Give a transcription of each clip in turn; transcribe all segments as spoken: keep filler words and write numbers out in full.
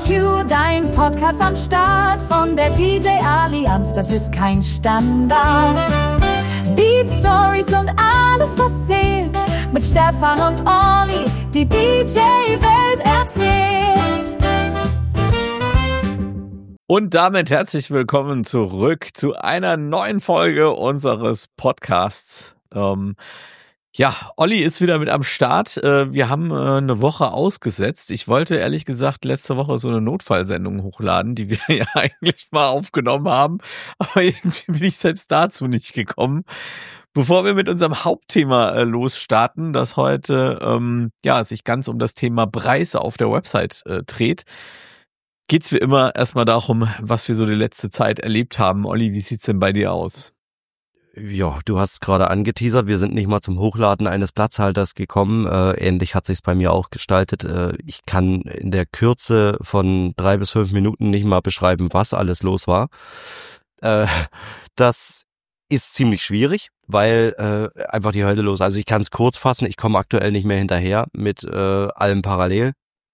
Q, dein Podcast am Start von der D J Allianz, das ist kein Standard. Beat Stories und alles, was zählt, mit Stefan und Olli, die D J-Welt erzählt. Und damit herzlich willkommen zurück zu einer neuen Folge unseres Podcasts. Ähm, ja, Olli ist wieder mit am Start. Äh, wir haben äh, eine Woche ausgesetzt. Ich wollte ehrlich gesagt letzte Woche so eine Notfallsendung hochladen, die wir ja eigentlich mal aufgenommen haben. Aber irgendwie bin ich selbst dazu nicht gekommen. Bevor wir mit unserem Hauptthema äh, losstarten, das heute ähm, ja sich ganz um das Thema Preise auf der Website äh, dreht, geht's wie immer erstmal darum, was wir so die letzte Zeit erlebt haben. Olli, wie sieht's denn bei dir aus? Ja, du hast gerade angeteasert, wir sind nicht mal zum Hochladen eines Platzhalters gekommen. Äh, ähnlich hat sich's bei mir auch gestaltet. Äh, ich kann in der Kürze von drei bis fünf Minuten nicht mal beschreiben, was alles los war. Äh, das ist ziemlich schwierig, weil äh, einfach die Hölle los. Also ich kann es kurz fassen, ich komme aktuell nicht mehr hinterher mit äh, allem parallel.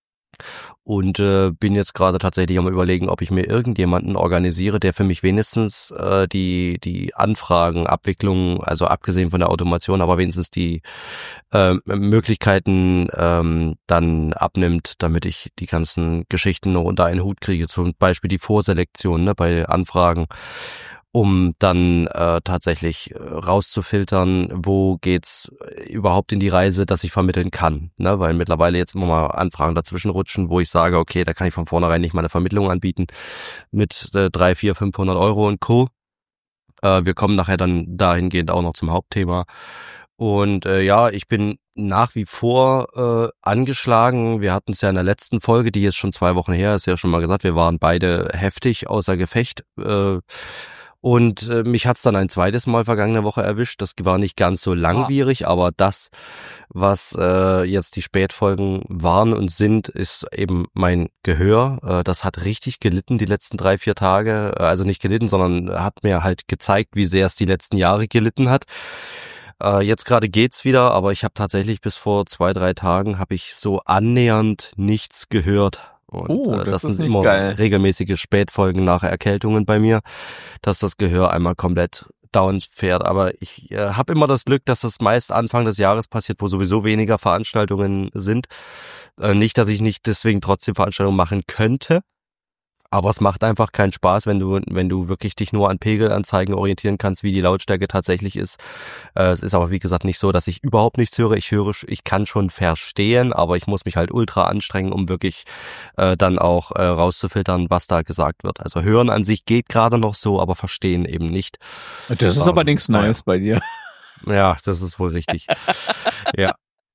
Und äh, bin jetzt gerade tatsächlich am Überlegen, ob ich mir irgendjemanden organisiere, der für mich wenigstens äh, die die Anfragenabwicklung, also abgesehen von der Automation, aber wenigstens die äh, Möglichkeiten ähm, dann abnimmt, damit ich die ganzen Geschichten noch unter einen Hut kriege. Zum Beispiel die Vorselektion, ne, bei Anfragen, um dann äh, tatsächlich rauszufiltern, wo geht's überhaupt in die Reise, dass ich vermitteln kann, ne? Weil mittlerweile jetzt immer mal Anfragen dazwischen rutschen, wo ich sage, okay, da kann ich von vornherein nicht mal eine Vermittlung anbieten mit äh, drei, vier, fünfhundert Euro und Co. Äh, wir kommen nachher dann dahingehend auch noch zum Hauptthema. Und äh, ja, ich bin nach wie vor äh, angeschlagen. Wir hatten es ja in der letzten Folge, die jetzt schon zwei Wochen her ist, ja schon mal gesagt, wir waren beide heftig außer Gefecht. Äh, Und äh, mich hat's dann ein zweites Mal vergangene Woche erwischt. Das war nicht ganz so langwierig, ah. aber das, was äh, jetzt die Spätfolgen waren und sind, ist eben mein Gehör. Äh, das hat richtig gelitten die letzten drei, vier Tage. Also nicht gelitten, sondern hat mir halt gezeigt, wie sehr es die letzten Jahre gelitten hat. Äh, jetzt gerade geht's wieder, aber ich habe tatsächlich bis vor zwei, drei Tagen habe ich so annähernd nichts gehört. Und oh, das, äh, das ist sind nicht immer geil. regelmäßige Spätfolgen nach Erkältungen bei mir, dass das Gehör einmal komplett down fährt. Aber ich äh, habe immer das Glück, dass das meist Anfang des Jahres passiert, wo sowieso weniger Veranstaltungen sind. Äh, nicht, dass ich nicht deswegen trotzdem Veranstaltungen machen könnte. Aber es macht einfach keinen Spaß, wenn du wenn du wirklich dich nur an Pegelanzeigen orientieren kannst, wie die Lautstärke tatsächlich ist. Äh, es ist aber wie gesagt nicht so, dass ich überhaupt nichts höre. Ich höre, ich kann schon verstehen, aber ich muss mich halt ultra anstrengen, um wirklich äh, dann auch äh, rauszufiltern, was da gesagt wird. Also hören an sich geht gerade noch so, aber verstehen eben nicht. Das ist ähm, aber nichts Neues bei dir. Ja, das ist wohl richtig. Ja.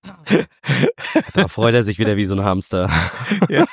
Da freut er sich wieder wie so ein Hamster. Ja.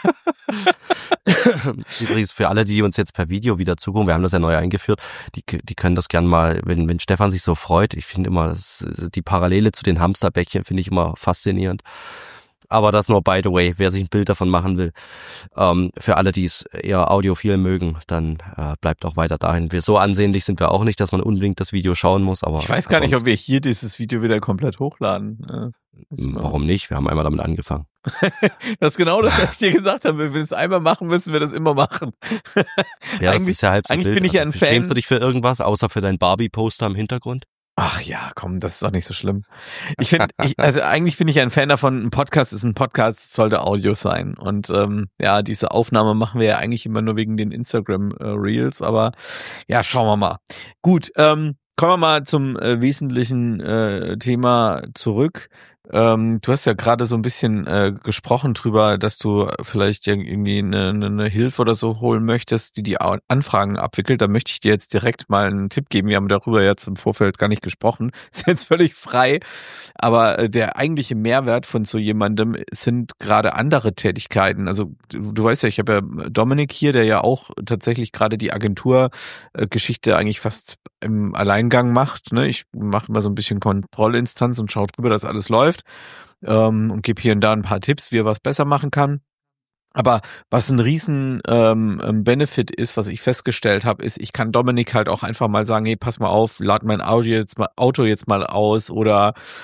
Übrigens für alle, die uns jetzt per Video wieder zugucken, wir haben das ja neu eingeführt, die die können das gern mal, wenn wenn Stefan sich so freut, ich finde immer, das, die Parallele zu den Hamsterbäckchen finde ich immer faszinierend. Aber das nur by the way, wer sich ein Bild davon machen will. Ähm, für alle, die es eher audiophil mögen, dann äh, bleibt auch weiter dahin. Wir so ansehnlich sind wir auch nicht, dass man unbedingt das Video schauen muss. Aber ich weiß gar nicht, ob wir hier dieses Video wieder komplett hochladen. Äh, warum nicht? Wir haben einmal damit angefangen. Das ist genau das, was ich dir gesagt habe. Wenn wir es einmal machen, müssen wir das immer machen. Ja, das ist ja halb so eigentlich wild. bin ich ja ein also, Fan. Schämst du dich für irgendwas, außer für dein Barbie-Poster im Hintergrund? Ach ja, komm, das ist doch nicht so schlimm. Ich finde, ich, also eigentlich bin ich ein Fan davon, ein Podcast ist ein Podcast, sollte Audio sein. Und ähm, ja, diese Aufnahme machen wir ja eigentlich immer nur wegen den Instagram-Reels, aber ja, schauen wir mal. Gut, ähm, kommen wir mal zum äh, wesentlichen äh, Thema zurück. Ähm, du hast ja gerade so ein bisschen äh, gesprochen drüber, dass du vielleicht irgendwie eine, eine Hilfe oder so holen möchtest, die die Anfragen abwickelt. Da möchte ich dir jetzt direkt mal einen Tipp geben. Wir haben darüber jetzt im Vorfeld gar nicht gesprochen. Ist jetzt völlig frei. Aber äh, der eigentliche Mehrwert von so jemandem sind gerade andere Tätigkeiten. Also du, du weißt ja, ich habe ja Dominik hier, der ja auch tatsächlich gerade die Agenturgeschichte eigentlich fast im Alleingang macht. Ne? Ich mache immer so ein bisschen Kontrollinstanz und schaue drüber, dass alles läuft. Ähm, und gebe hier und da ein paar Tipps, wie er was besser machen kann. Aber was ein riesen ähm, Benefit ist, was ich festgestellt habe, ist, ich kann Dominik halt auch einfach mal sagen, hey, pass mal auf, lad mein Audio jetzt mal, Auto jetzt mal aus oder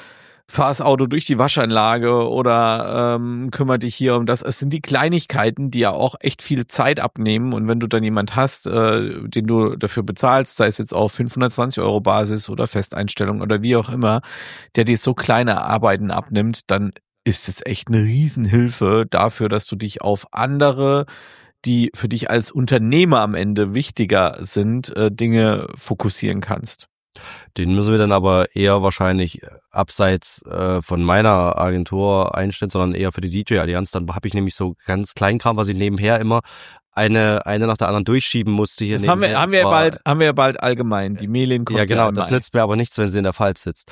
fahr das Auto durch die Waschanlage oder ähm, kümmere dich hier um das. Es sind die Kleinigkeiten, die ja auch echt viel Zeit abnehmen. Und wenn du dann jemand hast, äh, den du dafür bezahlst, sei es jetzt auf fünfhundertzwanzig Euro Basis oder Festeinstellung oder wie auch immer, der dir so kleine Arbeiten abnimmt, dann ist es echt eine Riesenhilfe dafür, dass du dich auf andere, die für dich als Unternehmer am Ende wichtiger sind, äh, Dinge fokussieren kannst. Den müssen wir dann aber eher wahrscheinlich abseits äh, von meiner Agentur einstellen, sondern eher für die D J-Allianz. Dann habe ich nämlich so ganz Kleinkram, was ich nebenher immer eine eine nach der anderen durchschieben musste. Hier das haben wir, haben wir ja bald, haben wir ja bald allgemein. Die Melin kommt ja genau. Ja, das nützt mir aber nichts, wenn sie in der Pfalz sitzt.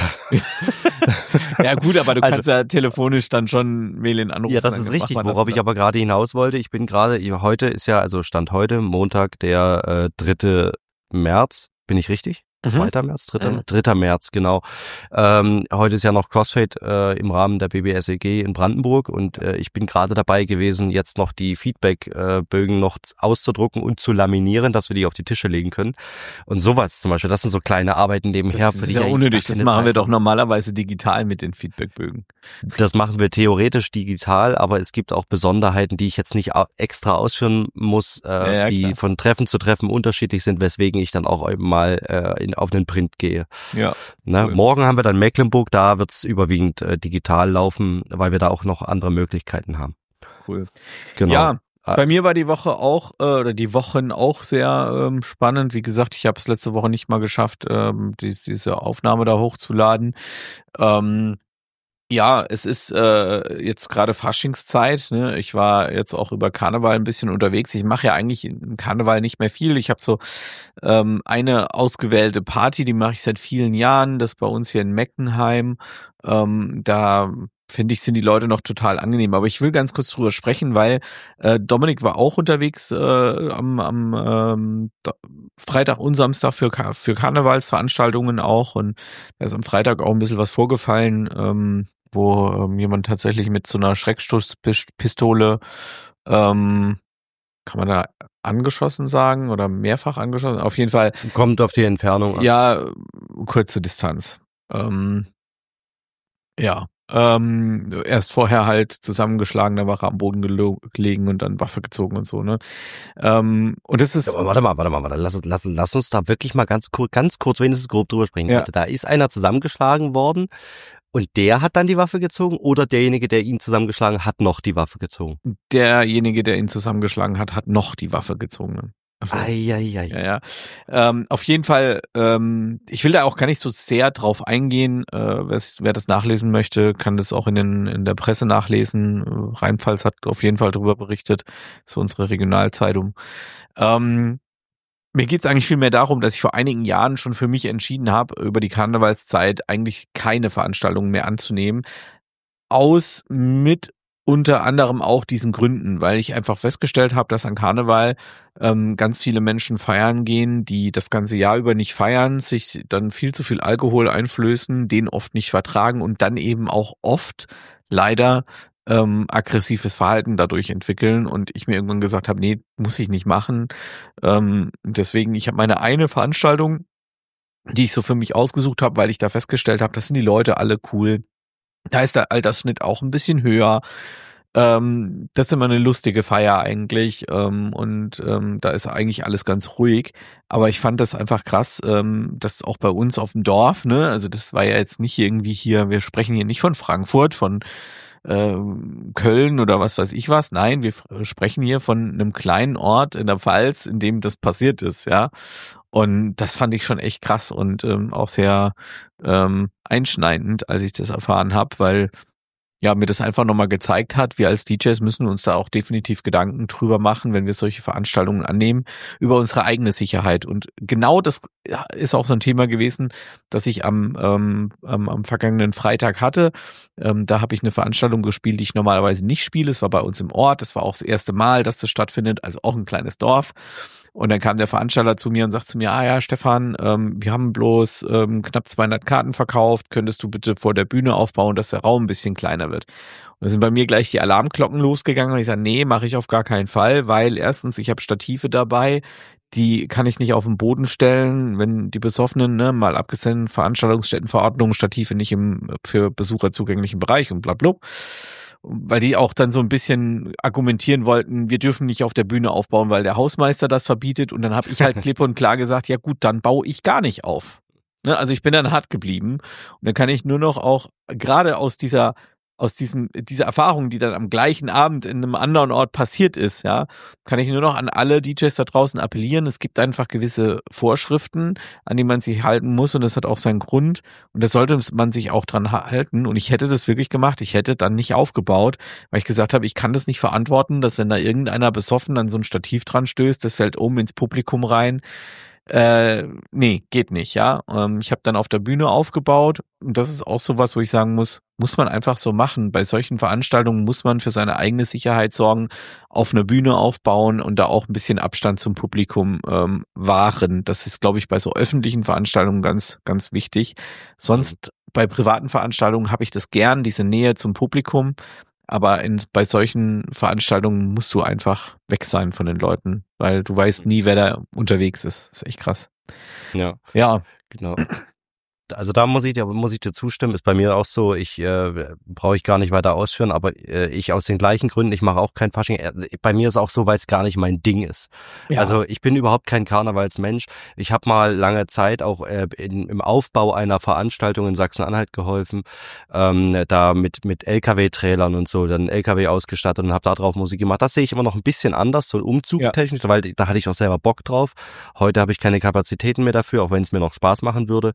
Ja gut, aber du also, kannst ja telefonisch dann schon Melin anrufen. Ja, das ist richtig. Worauf ich aber gerade hinaus wollte, ich bin gerade, heute ist ja, also Stand heute, Montag, der äh, dritte März. Bin ich richtig? zweiter März, dritter Mhm. dritter März, genau. Ähm, heute ist ja noch Crossfade äh, im Rahmen der B B S E G in Brandenburg und äh, ich bin gerade dabei gewesen, jetzt noch die Feedback-Bögen äh, noch auszudrucken und zu laminieren, dass wir die auf die Tische legen können. Und sowas zum Beispiel, das sind so kleine Arbeiten nebenher. Das ist ja unnötig, das machen Zeit. wir doch normalerweise digital mit den Feedback-Bögen. Das machen wir theoretisch digital, aber es gibt auch Besonderheiten, die ich jetzt nicht extra ausführen muss, äh, ja, ja, die klar. von Treffen zu Treffen unterschiedlich sind, weswegen ich dann auch mal äh, in auf den Print gehe. Ja. Ne? Cool. Morgen haben wir dann Mecklenburg, da wird's überwiegend äh, digital laufen, weil wir da auch noch andere Möglichkeiten haben. Cool. Genau. Ja, bei mir war die Woche auch, äh, oder die Wochen auch sehr ähm, spannend. Wie gesagt, ich habe es letzte Woche nicht mal geschafft, ähm, die, diese Aufnahme da hochzuladen. Ähm, Ja, es ist äh, jetzt gerade Faschingszeit. Ne? Ich war jetzt auch über Karneval ein bisschen unterwegs. Ich mache ja eigentlich im Karneval nicht mehr viel. Ich habe so ähm, eine ausgewählte Party, die mache ich seit vielen Jahren. Das ist bei uns hier in Meckenheim. Ähm, da finde ich, sind die Leute noch total angenehm. Aber ich will ganz kurz drüber sprechen, weil äh, Dominik war auch unterwegs äh, am, am ähm, Freitag und Samstag für, für Karnevalsveranstaltungen auch. Und da ist am Freitag auch ein bisschen was vorgefallen, ähm, wo ähm, jemand tatsächlich mit so einer Schreckstoßpistole, ähm, kann man da angeschossen sagen oder mehrfach angeschossen? Auf jeden Fall. Kommt auf die Entfernung an. Ja, kurze Distanz. Ähm, ja. Ähm, erst vorher halt zusammengeschlagen, dann war er am Boden gelo- gelegen und dann Waffe gezogen und so, ne? Ähm, und das ist. Ja, aber warte mal, warte mal, warte, lass, lass, lass uns da wirklich mal ganz kurz, ganz kurz wenigstens grob drüber sprechen. Ja. Da ist einer zusammengeschlagen worden und der hat dann die Waffe gezogen oder derjenige, der ihn zusammengeschlagen hat, noch die Waffe gezogen? Derjenige, der ihn zusammengeschlagen hat, hat noch die Waffe gezogen. Also, ai, ai, ai. Ja, ja. Ähm, auf jeden Fall, ähm, ich will da auch gar nicht so sehr drauf eingehen. Äh, wer das nachlesen möchte, kann das auch in, den, in der Presse nachlesen. Rheinpfalz hat auf jeden Fall darüber berichtet. So unsere Regionalzeitung. Ähm, mir geht's eigentlich viel mehr darum, dass ich vor einigen Jahren schon für mich entschieden habe, über die Karnevalszeit eigentlich keine Veranstaltungen mehr anzunehmen. Aus mit unter anderem auch diesen Gründen, weil ich einfach festgestellt habe, dass an Karneval ähm, ganz viele Menschen feiern gehen, die das ganze Jahr über nicht feiern, sich dann viel zu viel Alkohol einflößen, den oft nicht vertragen und dann eben auch oft leider ähm, aggressives Verhalten dadurch entwickeln und ich mir irgendwann gesagt habe, nee, muss ich nicht machen. Ähm, deswegen, ich habe meine eine Veranstaltung, die ich so für mich ausgesucht habe, weil ich da festgestellt habe, das sind die Leute alle cool. Da ist der Altersschnitt auch ein bisschen höher. Ähm, das ist immer eine lustige Feier eigentlich ähm, und ähm, da ist eigentlich alles ganz ruhig. Aber ich fand das einfach krass, ähm, dass auch bei uns auf dem Dorf, ne, also das war ja jetzt nicht irgendwie hier, wir sprechen hier nicht von Frankfurt, von ähm, Köln oder was weiß ich was. Nein, wir f- sprechen hier von einem kleinen Ort in der Pfalz, in dem das passiert ist, ja. Und das fand ich schon echt krass und ähm, auch sehr ähm, einschneidend, als ich das erfahren habe, weil ja mir das einfach nochmal gezeigt hat, wir als D Js müssen uns da auch definitiv Gedanken drüber machen, wenn wir solche Veranstaltungen annehmen, über unsere eigene Sicherheit. Und genau das ist auch so ein Thema gewesen, das ich am, ähm, am, am vergangenen Freitag hatte. Ähm, da habe ich eine Veranstaltung gespielt, die ich normalerweise nicht spiele. Es war bei uns im Ort, das war auch das erste Mal, dass das stattfindet, also auch ein kleines Dorf. Und dann kam der Veranstalter zu mir und sagt zu mir, ah ja, Stefan, ähm, wir haben bloß ähm, knapp zweihundert Karten verkauft, könntest du bitte vor der Bühne aufbauen, dass der Raum ein bisschen kleiner wird. Und da sind bei mir gleich die Alarmglocken losgegangen und ich sage, nee, mache ich auf gar keinen Fall, weil erstens, ich habe Stative dabei, die kann ich nicht auf den Boden stellen, wenn die Besoffenen, ne, mal abgesehen Veranstaltungsstättenverordnung, Stative nicht im für Besucher zugänglichen Bereich und bla bla. Weil die auch dann so ein bisschen argumentieren wollten, wir dürfen nicht auf der Bühne aufbauen, weil der Hausmeister das verbietet. Und dann habe ich halt klipp und klar gesagt, ja gut, dann baue ich gar nicht auf. Ne, also ich bin dann hart geblieben. Und dann kann ich nur noch auch gerade aus dieser aus diesem, dieser Erfahrung, die dann am gleichen Abend in einem anderen Ort passiert ist, ja, kann ich nur noch an alle D Js da draußen appellieren. Es gibt einfach gewisse Vorschriften, an die man sich halten muss und das hat auch seinen Grund und da sollte man sich auch dran halten und ich hätte das wirklich gemacht. Ich hätte dann nicht aufgebaut, weil ich gesagt habe, ich kann das nicht verantworten, dass wenn da irgendeiner besoffen an so ein Stativ dran stößt, das fällt oben ins Publikum rein. Äh, nee, geht nicht, ja. Ähm, ich habe dann auf der Bühne aufgebaut und das ist auch sowas, wo ich sagen muss, muss man einfach so machen. Bei solchen Veranstaltungen muss man für seine eigene Sicherheit sorgen, auf einer Bühne aufbauen und da auch ein bisschen Abstand zum Publikum ähm, wahren. Das ist, glaube ich, bei so öffentlichen Veranstaltungen ganz, ganz wichtig. Sonst bei privaten Veranstaltungen habe ich das gern, diese Nähe zum Publikum. Aber in, bei solchen Veranstaltungen musst du einfach weg sein von den Leuten, weil du weißt nie, wer da unterwegs ist. Das ist echt krass. Ja. Ja. Genau. Also da muss ich dir, muss ich dir zustimmen, ist bei mir auch so, ich äh, brauche ich gar nicht weiter ausführen, aber äh, ich aus den gleichen Gründen, ich mache auch kein Fasching. Bei mir ist auch so, weil es gar nicht mein Ding ist. Ja. Also ich bin überhaupt kein Karnevalsmensch. Ich habe mal lange Zeit auch äh, in, im Aufbau einer Veranstaltung in Sachsen-Anhalt geholfen, ähm, da mit mit L K W-Trailern und so, dann L K W ausgestattet und habe da drauf Musik gemacht. Das sehe ich immer noch ein bisschen anders, so umzugtechnisch, ja. Weil da hatte ich auch selber Bock drauf. Heute habe ich keine Kapazitäten mehr dafür, auch wenn es mir noch Spaß machen würde.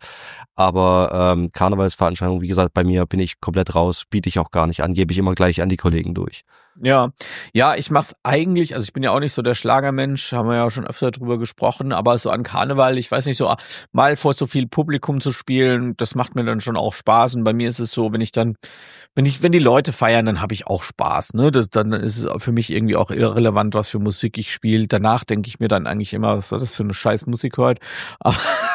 Aber ähm, Karnevalsveranstaltungen, wie gesagt, bei mir bin ich komplett raus, biete ich auch gar nicht an, gebe ich immer gleich an die Kollegen durch. Ja, ja, ich mach's eigentlich, also ich bin ja auch nicht so der Schlagermensch, haben wir ja auch schon öfter drüber gesprochen, aber so an Karneval, ich weiß nicht, so mal vor so viel Publikum zu spielen, das macht mir dann schon auch Spaß und bei mir ist es so, wenn ich dann, wenn ich, wenn die Leute feiern, dann habe ich auch Spaß, ne, das, dann ist es für mich irgendwie auch irrelevant, was für Musik ich spiele, danach denke ich mir dann eigentlich immer, was ist das für eine scheiß Musik heute, aber,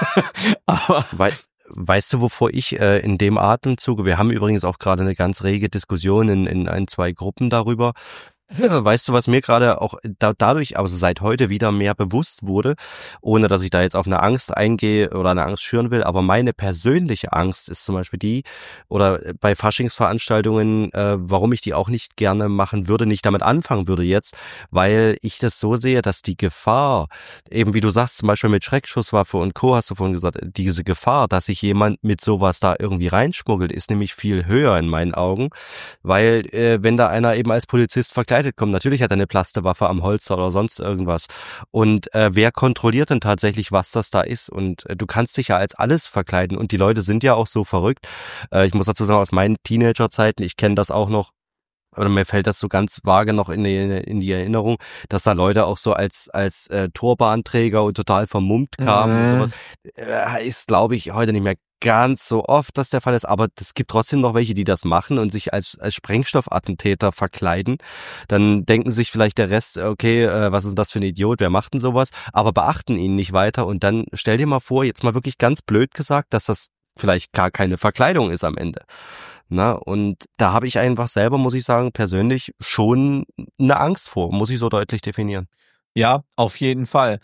aber Weil Weißt du, wovor ich äh, in dem Atemzug, wir haben übrigens auch gerade eine ganz rege Diskussion in, in ein, zwei Gruppen darüber, weißt du, was mir gerade auch da, dadurch, also seit heute wieder mehr bewusst wurde, ohne dass ich da jetzt auf eine Angst eingehe oder eine Angst schüren will, aber meine persönliche Angst ist zum Beispiel die, oder bei Faschingsveranstaltungen, äh, warum ich die auch nicht gerne machen würde, nicht damit anfangen würde jetzt, weil ich das so sehe, dass die Gefahr, eben wie du sagst, zum Beispiel mit Schreckschusswaffe und Co., hast du vorhin gesagt, diese Gefahr, dass sich jemand mit sowas da irgendwie reinschmuggelt, ist nämlich viel höher in meinen Augen, weil äh, wenn da einer eben als Polizist verkleidet kommt, natürlich hat er eine Plastewaffe am Holster oder sonst irgendwas. Und äh, wer kontrolliert denn tatsächlich, was das da ist? Und äh, du kannst dich ja als alles verkleiden. Und die Leute sind ja auch so verrückt. Äh, ich muss dazu sagen, aus meinen Teenagerzeiten, ich kenne das auch noch, oder mir fällt das so ganz vage noch in die, in die Erinnerung, dass da Leute auch so als als äh, Turbanträger und total vermummt kamen. Mhm. Und sowas. Äh, ist, glaube ich, heute nicht mehr ganz so oft, dass der Fall ist, aber es gibt trotzdem noch welche, die das machen und sich als als Sprengstoffattentäter verkleiden. Dann denken sich vielleicht der Rest, okay, äh, was ist denn das für ein Idiot, wer macht denn sowas? Aber beachten ihn nicht weiter und dann stell dir mal vor, jetzt mal wirklich ganz blöd gesagt, dass das vielleicht gar keine Verkleidung ist am Ende. Na, und da habe ich einfach selber, muss ich sagen, persönlich schon eine Angst vor, muss ich so deutlich definieren. Ja, auf jeden Fall.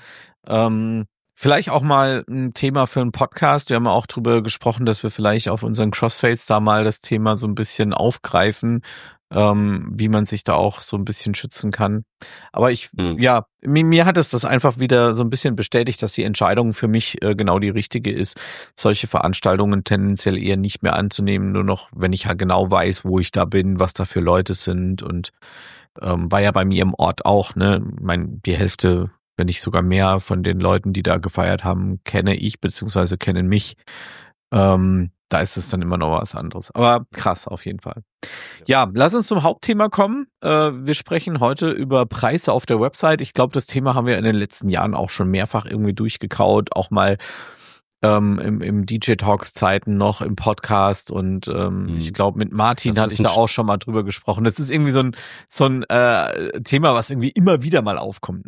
Ähm Vielleicht auch mal ein Thema für einen Podcast. Wir haben ja auch drüber gesprochen, dass wir vielleicht auf unseren Crossfades da mal das Thema so ein bisschen aufgreifen, ähm, wie man sich da auch so ein bisschen schützen kann. Aber ich, hm. ja, mir, mir hat es das einfach wieder so ein bisschen bestätigt, dass die Entscheidung für mich äh, genau die richtige ist, solche Veranstaltungen tendenziell eher nicht mehr anzunehmen, nur noch, wenn ich halt genau weiß, wo ich da bin, was da für Leute sind und ähm, war ja bei mir im Ort auch, ne, mein, die Hälfte, wenn nicht sogar mehr von den Leuten, die da gefeiert haben, kenne ich beziehungsweise kennen mich. Ähm, da ist es dann immer noch was anderes. Aber krass auf jeden Fall. Ja, lass uns zum Hauptthema kommen. Äh, wir sprechen heute über Preise auf der Website. Ich glaube, das Thema haben wir in den letzten Jahren auch schon mehrfach irgendwie durchgekaut. Auch mal ähm, im, im D J-Talks-Zeiten noch im Podcast und ähm, mhm. ich glaube, mit Martin hatte ich da auch schon mal drüber gesprochen. Das ist irgendwie so ein, so ein äh, Thema, was irgendwie immer wieder mal aufkommt, ne?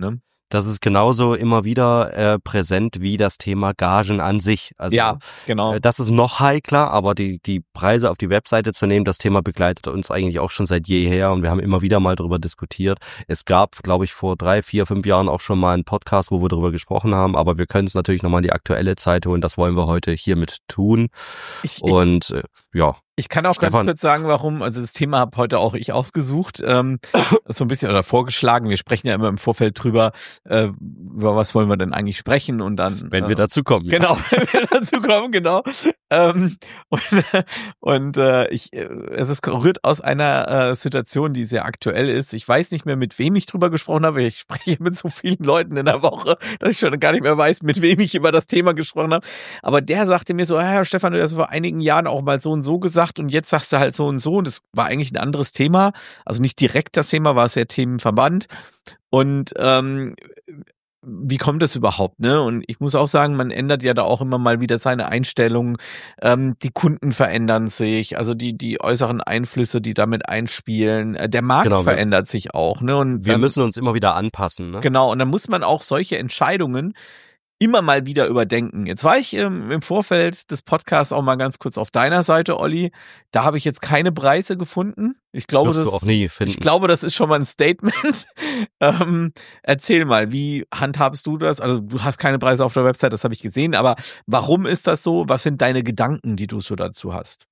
das ist genauso immer wieder äh, präsent wie das Thema Gagen an sich. Also, ja, genau. Äh, das ist noch heikler, aber die die Preise auf die Webseite zu nehmen, das Thema begleitet uns eigentlich auch schon seit jeher und wir haben immer wieder mal darüber diskutiert. Es gab, glaube ich, vor drei, vier, fünf Jahren auch schon mal einen Podcast, wo wir darüber gesprochen haben, aber wir können es natürlich nochmal in die aktuelle Zeit holen. Das wollen wir heute hiermit tun. Ich, und äh, ja. Ich kann auch Stefan. ganz kurz sagen, warum, also das Thema habe heute auch ich ausgesucht, ähm, so ein bisschen oder vorgeschlagen, wir sprechen ja immer im Vorfeld drüber, äh, über was wollen wir denn eigentlich sprechen und dann... Wenn äh, wir dazu kommen. Genau, ja. wenn wir dazu kommen, genau. Ähm, und und äh, ich, es ist, rührt aus einer äh, Situation, die sehr aktuell ist. Ich weiß nicht mehr, mit wem ich drüber gesprochen habe, ich spreche mit so vielen Leuten in der Woche, dass ich schon gar nicht mehr weiß, mit wem ich über das Thema gesprochen habe. Aber der sagte mir so, ja, Herr Stefan, du hast vor einigen Jahren auch mal so und so gesagt und jetzt sagst du halt so und so und das war eigentlich ein anderes Thema, also nicht direkt das Thema, war es ja Themenverband und ähm, wie kommt das überhaupt, ne? Und ich muss auch sagen, man ändert ja da auch immer mal wieder seine Einstellungen, ähm, die Kunden verändern sich, also die die äußeren Einflüsse, die damit einspielen, äh, der Markt genau, verändert sich auch, ne? Und wir dann, müssen uns immer wieder anpassen, ne? Genau, und dann muss man auch solche Entscheidungen immer mal wieder überdenken. Jetzt war ich ähm, im Vorfeld des Podcasts auch mal ganz kurz auf deiner Seite, Olli. Da habe ich jetzt keine Preise gefunden. Ich glaube, Wirst das, du auch nie finden. ich glaube, das ist schon mal ein Statement. ähm, erzähl mal, wie handhabst du das? Also du hast keine Preise auf der Website, das habe ich gesehen, aber warum ist das so? Was sind deine Gedanken, die du so dazu hast?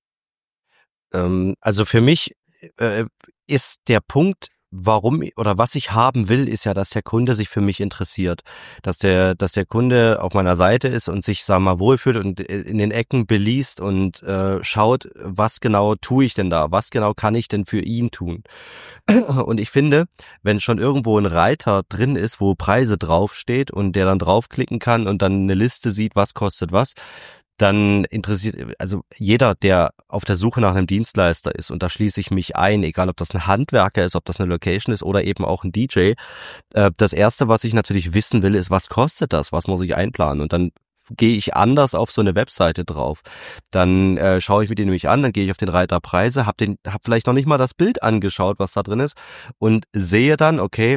Ähm, also für mich äh, ist der Punkt, warum oder was ich haben will, ist ja, dass der Kunde sich für mich interessiert, dass der, dass der Kunde auf meiner Seite ist und sich, sagen wir mal, wohlfühlt und in den Ecken beliest und äh, schaut, was genau tue ich denn da, was genau kann ich denn für ihn tun. Und ich finde, wenn schon irgendwo ein Reiter drin ist, wo Preise draufsteht und der dann draufklicken kann und dann eine Liste sieht, was kostet was, dann interessiert, also jeder, der auf der Suche nach einem Dienstleister ist, und da schließe ich mich ein, egal ob das ein Handwerker ist, ob das eine Location ist oder eben auch ein D J, äh, das Erste, was ich natürlich wissen will, ist, was kostet das, was muss ich einplanen, und dann gehe ich anders auf so eine Webseite drauf. Dann äh, schaue ich mir die nämlich an, dann gehe ich auf den Reiter Preise, hab den, hab vielleicht noch nicht mal das Bild angeschaut, was da drin ist, und sehe dann, okay,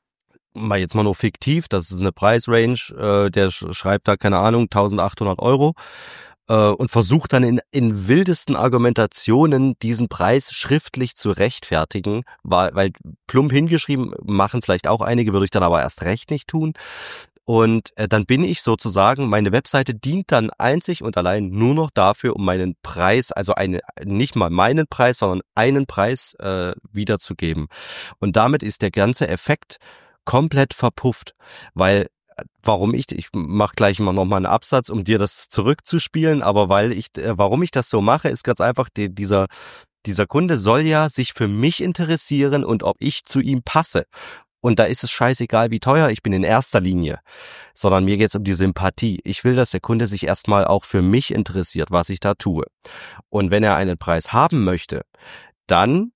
mal jetzt mal nur fiktiv, das ist eine Preisrange, äh, der schreibt da, keine Ahnung, eintausendachthundert Euro äh, und versucht dann in, in wildesten Argumentationen diesen Preis schriftlich zu rechtfertigen, weil, weil plump hingeschrieben, machen vielleicht auch einige, würde ich dann aber erst recht nicht tun. Und äh, dann bin ich sozusagen, meine Webseite dient dann einzig und allein nur noch dafür, um meinen Preis, also eine, nicht mal meinen Preis, sondern einen Preis äh, wiederzugeben. Und damit ist der ganze Effekt komplett verpufft, weil, warum ich, ich mache gleich mal nochmal einen Absatz, um dir das zurückzuspielen, aber weil ich, äh, warum ich das so mache, ist ganz einfach, die, dieser, dieser Kunde soll ja sich für mich interessieren und ob ich zu ihm passe. Und da ist es scheißegal, wie teuer ich bin in erster Linie, sondern mir geht es um die Sympathie. Ich will, dass der Kunde sich erstmal auch für mich interessiert, was ich da tue. Und wenn er einen Preis haben möchte, dann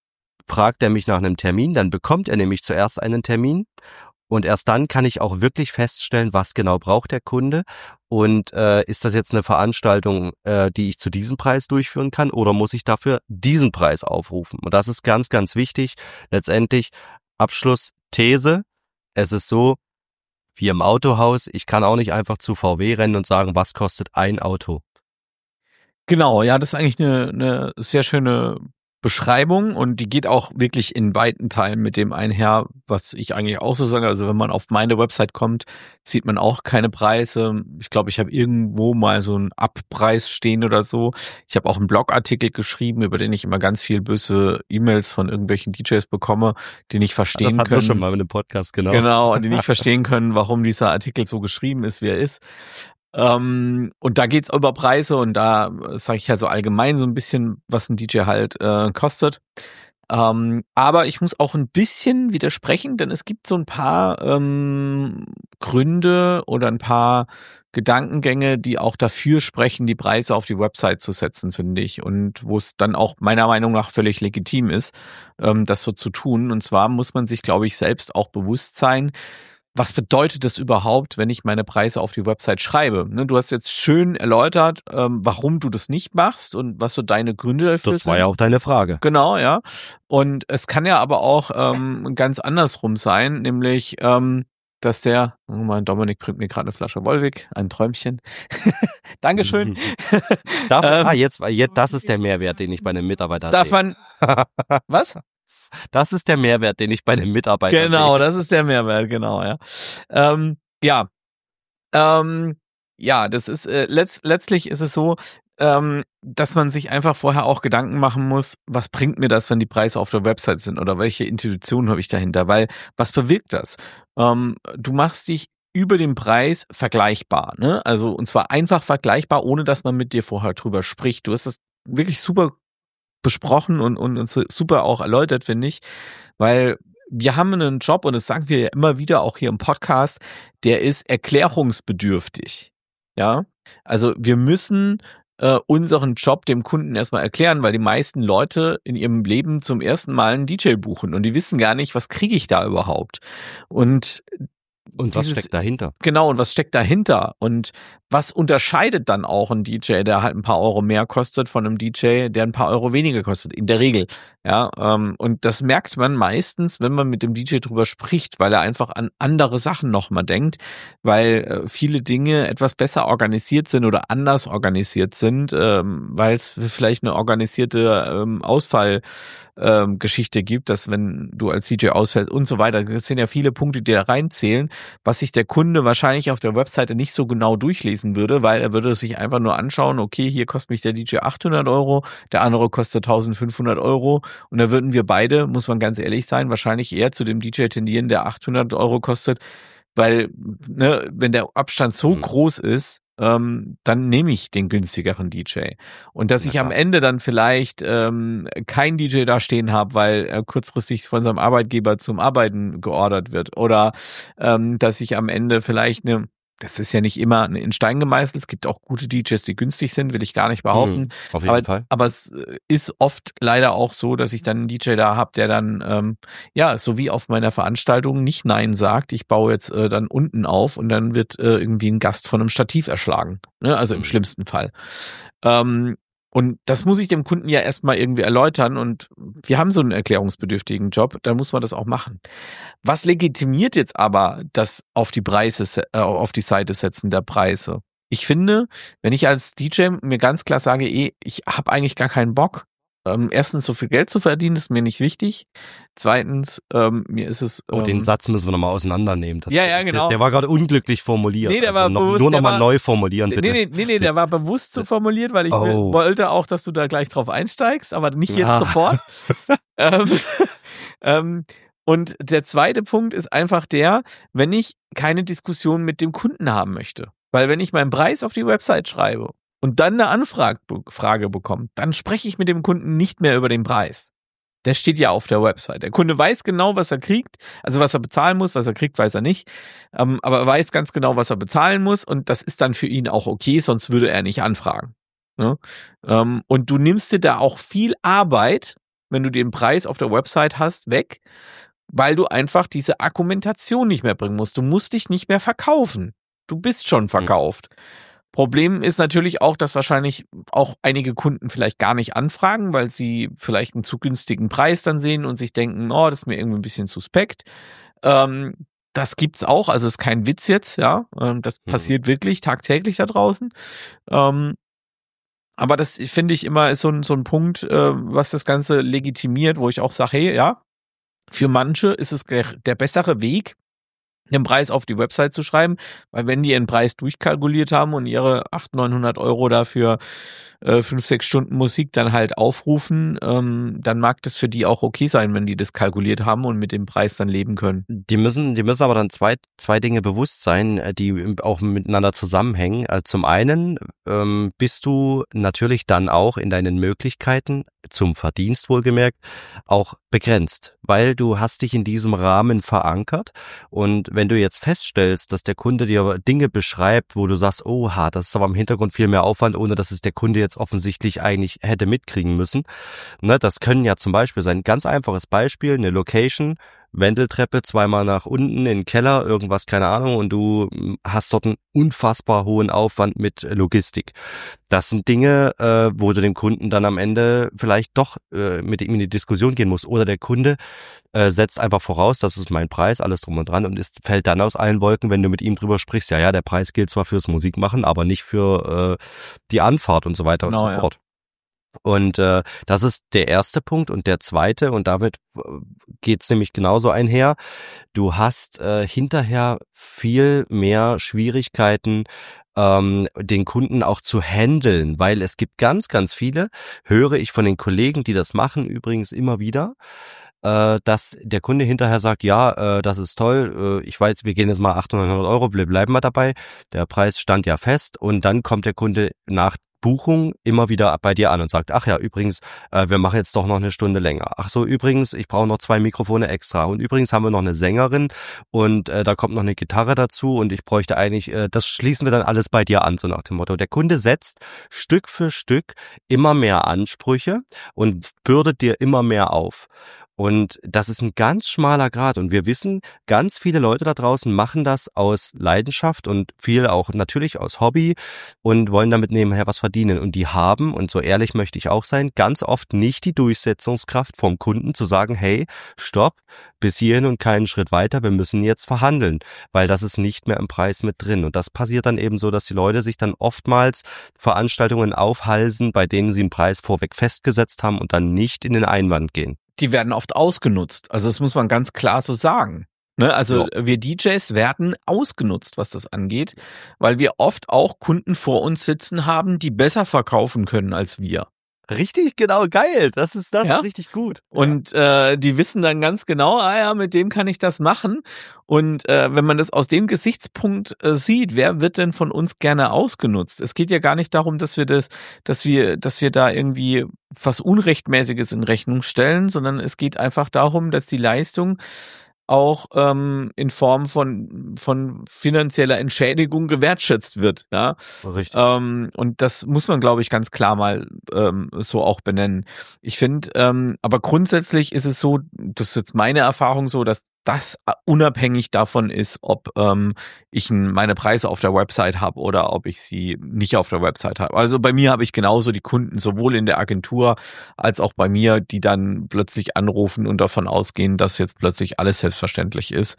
fragt er mich nach einem Termin, dann bekommt er nämlich zuerst einen Termin und erst dann kann ich auch wirklich feststellen, was genau braucht der Kunde und äh, ist das jetzt eine Veranstaltung, äh, die ich zu diesem Preis durchführen kann oder muss ich dafür diesen Preis aufrufen? Und das ist ganz, ganz wichtig. Letztendlich Abschlussthese, es ist so, wie im Autohaus, ich kann auch nicht einfach zu V W rennen und sagen, was kostet ein Auto? Genau, ja, das ist eigentlich eine, eine sehr schöne Beschreibung und die geht auch wirklich in weiten Teilen mit dem einher, was ich eigentlich auch so sage. Also wenn man auf meine Website kommt, sieht man auch keine Preise. Ich glaube, ich habe irgendwo mal so einen Abpreis stehen oder so. Ich habe auch einen Blogartikel geschrieben, über den ich immer ganz viel böse E-Mails von irgendwelchen D Js bekomme, die nicht verstehen können. Das hatten wir schon mal in dem Podcast, genau. Genau, die nicht verstehen können, warum dieser Artikel so geschrieben ist, wie er ist. Ähm, und da geht's über Preise und da sage ich halt so allgemein so ein bisschen, was ein D J halt äh, kostet. Ähm, aber ich muss auch ein bisschen widersprechen, denn es gibt so ein paar ähm, Gründe oder ein paar Gedankengänge, die auch dafür sprechen, die Preise auf die Website zu setzen, finde ich. Und wo es dann auch meiner Meinung nach völlig legitim ist, ähm, das so zu tun. Und zwar muss man sich, glaube ich, selbst auch bewusst sein, was bedeutet das überhaupt, wenn ich meine Preise auf die Website schreibe? Ne, du hast jetzt schön erläutert, ähm, warum du das nicht machst und was so deine Gründe dafür sind. Das war ja auch deine Frage. Genau, ja. Und es kann ja aber auch ähm, ganz andersrum sein, nämlich, ähm, dass der, oh mein Dominik bringt mir gerade eine Flasche Wolwig, ein Träumchen. Dankeschön. Darf, ähm, ah, jetzt, jetzt, das ist der Mehrwert, den ich bei einem Mitarbeiter darf sehe. man, was? Das ist der Mehrwert, den ich bei einem Mitarbeiter Genau, sehe. das ist der Mehrwert, genau, ja. Ähm, ja, ähm, ja, das ist, äh, letzt, letztlich ist es so, ähm, dass man sich einfach vorher auch Gedanken machen muss, was bringt mir das, wenn die Preise auf der Website sind oder welche Intuition habe ich dahinter, weil was bewirkt das? Ähm, du machst dich über den Preis vergleichbar, ne? Also und zwar einfach vergleichbar, ohne dass man mit dir vorher drüber spricht. Du hast das wirklich super besprochen und, und, und super auch erläutert, finde ich, weil wir haben einen Job und das sagen wir ja immer wieder auch hier im Podcast, der ist erklärungsbedürftig, ja? Also wir müssen äh, unseren Job dem Kunden erstmal erklären, weil die meisten Leute in ihrem Leben zum ersten Mal einen D J buchen und die wissen gar nicht, was kriege ich da überhaupt und Und was steckt dahinter? Genau, und was steckt dahinter? Und was unterscheidet dann auch ein D J, der halt ein paar Euro mehr kostet, von einem D J, der ein paar Euro weniger kostet, in der Regel. Ja, ähm, und das merkt man meistens, wenn man mit dem D J drüber spricht, weil er einfach an andere Sachen nochmal denkt, weil äh, viele Dinge etwas besser organisiert sind oder anders organisiert sind, ähm, weil es vielleicht eine organisierte ähm, Ausfall ähm, Geschichte gibt, dass wenn du als D J ausfällst und so weiter, das sind ja viele Punkte, die da reinzählen, was sich der Kunde wahrscheinlich auf der Webseite nicht so genau durchlesen würde, weil er würde sich einfach nur anschauen, okay, hier kostet mich der D J achthundert Euro, der andere kostet eintausendfünfhundert Euro und da würden wir beide, muss man ganz ehrlich sein, wahrscheinlich eher zu dem D J tendieren, der achthundert Euro kostet, weil ne, wenn der Abstand so mhm. groß ist, ähm, dann nehme ich den günstigeren D J. Und dass ja, ich am klar. Ende dann vielleicht ähm, kein D J da stehen habe, weil er kurzfristig von seinem Arbeitgeber zum Arbeiten geordert wird oder ähm, dass ich am Ende vielleicht eine, das ist ja nicht immer in Stein gemeißelt, es gibt auch gute D Js, die günstig sind, will ich gar nicht behaupten. Mhm, auf jeden aber, Fall. aber es ist oft leider auch so, dass ich dann einen D J da habe, der dann, ähm, ja, so wie auf meiner Veranstaltung nicht Nein sagt. Ich baue jetzt äh, dann unten auf und dann wird äh, irgendwie ein Gast von einem Stativ erschlagen. Ne? Also im mhm. schlimmsten Fall. Ähm, Und das muss ich dem Kunden ja erstmal irgendwie erläutern und wir haben so einen erklärungsbedürftigen Job, dann muss man das auch machen. Was legitimiert jetzt aber das auf die Preise, äh, auf die Seite setzen der Preise? Ich finde, wenn ich als D J mir ganz klar sage, eh, ich habe eigentlich gar keinen Bock, ähm, erstens so viel Geld zu verdienen, ist mir nicht wichtig. Zweitens, ähm, mir ist es... Ähm, oh, den Satz müssen wir nochmal auseinandernehmen. Das, ja, ja, genau. Der, der war gerade unglücklich formuliert. Nee, der also war noch, bewusst, Nur nochmal war, neu formulieren, bitte. Nee, nee, nee, nee, der war bewusst so formuliert, weil ich oh. wollte auch, dass du da gleich drauf einsteigst, aber nicht jetzt ja. sofort. ähm, ähm, und der zweite Punkt ist einfach der, wenn ich keine Diskussion mit dem Kunden haben möchte. Weil wenn ich meinen Preis auf die Website schreibe und dann eine Anfrage Frage bekomme, dann spreche ich mit dem Kunden nicht mehr über den Preis. Der steht ja auf der Website. Der Kunde weiß genau, was er kriegt, also was er bezahlen muss, was er kriegt, weiß er nicht. Ähm, aber er weiß ganz genau, was er bezahlen muss und das ist dann für ihn auch okay, sonst würde er nicht anfragen. Ne? Ähm, und du nimmst dir da auch viel Arbeit, wenn du den Preis auf der Website hast, weg, weil du einfach diese Argumentation nicht mehr bringen musst. Du musst dich nicht mehr verkaufen. Du bist schon verkauft. Mhm. Problem ist natürlich auch, dass wahrscheinlich auch einige Kunden vielleicht gar nicht anfragen, weil sie vielleicht einen zu günstigen Preis dann sehen und sich denken, oh, das ist mir irgendwie ein bisschen suspekt. Ähm, das gibt's auch, also ist kein Witz jetzt, ja. Ähm, das mhm. passiert wirklich tagtäglich da draußen. Ähm, aber das finde ich immer ist so ein, so ein Punkt, äh, was das Ganze legitimiert, wo ich auch sage, hey, ja, für manche ist es der, der bessere Weg, den Preis auf die Website zu schreiben, weil wenn die ihren Preis durchkalkuliert haben und ihre achthundert, neunhundert Euro dafür äh, fünf, sechs Stunden Musik dann halt aufrufen, ähm, dann mag das für die auch okay sein, wenn die das kalkuliert haben und mit dem Preis dann leben können. Die müssen, die müssen aber dann zwei, zwei Dinge bewusst sein, die auch miteinander zusammenhängen. Also zum einen ähm, bist du natürlich dann auch in deinen Möglichkeiten, zum Verdienst wohlgemerkt, auch begrenzt, weil du hast dich in diesem Rahmen verankert und wenn du jetzt feststellst, dass der Kunde dir Dinge beschreibt, wo du sagst, oha, das ist aber im Hintergrund viel mehr Aufwand, ohne dass es der Kunde jetzt offensichtlich eigentlich hätte mitkriegen müssen. Ne, das können ja zum Beispiel sein, ganz einfaches Beispiel, eine Location Wendeltreppe, zweimal nach unten in den Keller, irgendwas, keine Ahnung, und du hast dort einen unfassbar hohen Aufwand mit Logistik. Das sind Dinge, äh, wo du dem Kunden dann am Ende vielleicht doch äh, mit ihm in die Diskussion gehen musst. Oder der Kunde äh, setzt einfach voraus, das ist mein Preis, alles drum und dran, und es fällt dann aus allen Wolken, wenn du mit ihm drüber sprichst, ja, ja, der Preis gilt zwar fürs Musikmachen, aber nicht für äh, die Anfahrt und so weiter Genau, und so fort. Ja. Und äh, das ist der erste Punkt. Und der zweite, und damit geht's nämlich genauso einher, du hast äh, hinterher viel mehr Schwierigkeiten, ähm, den Kunden auch zu handeln, weil es gibt ganz, ganz viele, höre ich von den Kollegen, die das machen, übrigens immer wieder, äh, dass der Kunde hinterher sagt, ja, äh, das ist toll, äh, ich weiß, wir gehen jetzt mal achthundert, neunhundert Euro, bleiben wir dabei, der Preis stand ja fest, und dann kommt der Kunde nach Buchung immer wieder bei dir an und sagt, ach ja, übrigens, äh, wir machen jetzt doch noch eine Stunde länger. Ach so, übrigens, ich brauche noch zwei Mikrofone extra. Und übrigens haben wir noch eine Sängerin und äh, da kommt noch eine Gitarre dazu und ich bräuchte eigentlich, äh, das schließen wir dann alles bei dir an, so nach dem Motto. Der Kunde setzt Stück für Stück immer mehr Ansprüche und bürdet dir immer mehr auf. Und das ist ein ganz schmaler Grat. Und wir wissen, ganz viele Leute da draußen machen das aus Leidenschaft und viel auch natürlich aus Hobby und wollen damit nebenher was verdienen. Und die haben, und so ehrlich möchte ich auch sein, ganz oft nicht die Durchsetzungskraft vom Kunden zu sagen, hey, stopp, bis hierhin und keinen Schritt weiter, wir müssen jetzt verhandeln, weil das ist nicht mehr im Preis mit drin. Und das passiert dann eben so, dass die Leute sich dann oftmals Veranstaltungen aufhalsen, bei denen sie einen Preis vorweg festgesetzt haben und dann nicht in den Einwand gehen. Die werden oft ausgenutzt. Also das muss man ganz klar so sagen. Ne? Also ja. Wir D Js werden ausgenutzt, was das angeht, weil wir oft auch Kunden vor uns sitzen haben, die besser verkaufen können als wir. Richtig, genau, geil. Das ist das ja? ist richtig gut. Und äh, die wissen dann ganz genau, ah ja, mit dem kann ich das machen. Und äh, wenn man das aus dem Gesichtspunkt äh, sieht, wer wird denn von uns gerne ausgenutzt? Es geht ja gar nicht darum, dass wir das, dass wir, dass wir da irgendwie was Unrechtmäßiges in Rechnung stellen, sondern es geht einfach darum, dass die Leistung auch ähm, in Form von von finanzieller Entschädigung gewertschätzt wird. Ja? Richtig. Ähm, und das muss man, glaube ich, ganz klar mal ähm, so auch benennen. Ich finde, ähm, aber grundsätzlich ist es so, das ist jetzt meine Erfahrung so, dass das unabhängig davon ist, ob ähm, ich meine Preise auf der Website habe oder ob ich sie nicht auf der Website habe. Also bei mir habe ich genauso die Kunden, sowohl in der Agentur als auch bei mir, die dann plötzlich anrufen und davon ausgehen, dass jetzt plötzlich alles selbstverständlich ist.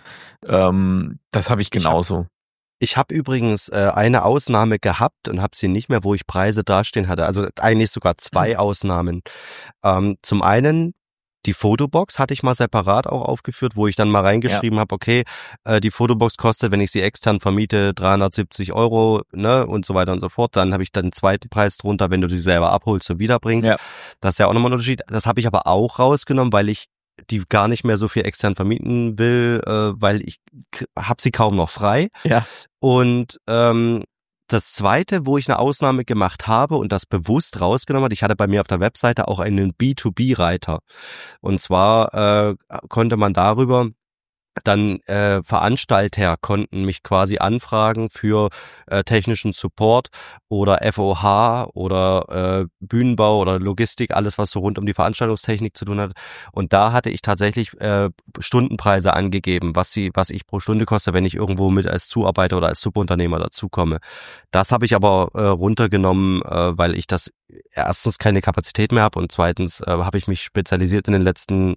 Ähm, das habe ich genauso. Ich habe übrigens äh, eine Ausnahme gehabt und habe sie nicht mehr, wo ich Preise dastehen hatte. Also eigentlich sogar zwei mhm. Ausnahmen. Ähm, zum einen die Fotobox hatte ich mal separat auch aufgeführt, wo ich dann mal reingeschrieben ja. habe, okay, äh, die Fotobox kostet, wenn ich sie extern vermiete, dreihundertsiebzig Euro, ne, und so weiter und so fort. Dann habe ich dann einen zweiten Preis drunter, wenn du sie selber abholst und wiederbringst. Ja. Das ist ja auch nochmal ein Unterschied. Das habe ich aber auch rausgenommen, weil ich die gar nicht mehr so viel extern vermieten will, äh, weil ich habe sie kaum noch frei. Ja. Und ähm, das zweite, wo ich eine Ausnahme gemacht habe und das bewusst rausgenommen habe, ich hatte bei mir auf der Webseite auch einen B zwei B-Reiter. Und zwar äh, konnte man darüber dann äh, Veranstalter konnten mich quasi anfragen für äh, technischen Support oder F O H oder äh, Bühnenbau oder Logistik, alles was so rund um die Veranstaltungstechnik zu tun hat. Und da hatte ich tatsächlich äh, Stundenpreise angegeben, was sie, was ich pro Stunde koste, wenn ich irgendwo mit als Zuarbeiter oder als Subunternehmer dazukomme. Das habe ich aber äh, runtergenommen, äh, weil ich das erstens keine Kapazität mehr habe und zweitens äh, habe ich mich spezialisiert in den letzten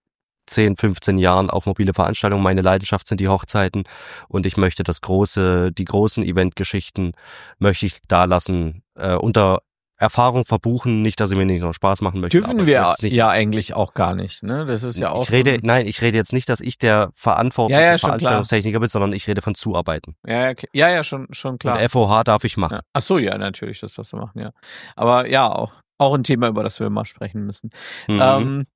zehn, fünfzehn Jahren auf mobile Veranstaltungen. Meine Leidenschaft sind die Hochzeiten und ich möchte das große, die großen Eventgeschichten möchte ich da lassen, äh, unter Erfahrung verbuchen, nicht, dass ich mir nicht noch Spaß machen möchte. Dürfen wir ja eigentlich auch gar nicht, ne? Das ist ja auch. Ich rede, so nein, ich rede jetzt nicht, dass ich der verantwortliche ja, ja, Veranstaltungstechniker bin, sondern ich rede von Zuarbeiten. Ja, ja, ja, ja schon, schon klar. Und F O H darf ich machen. Ja. Ach so, ja, natürlich, das darfst du machen, ja. Aber ja, auch. Auch ein Thema, über das wir mal sprechen müssen. Mhm. Ähm,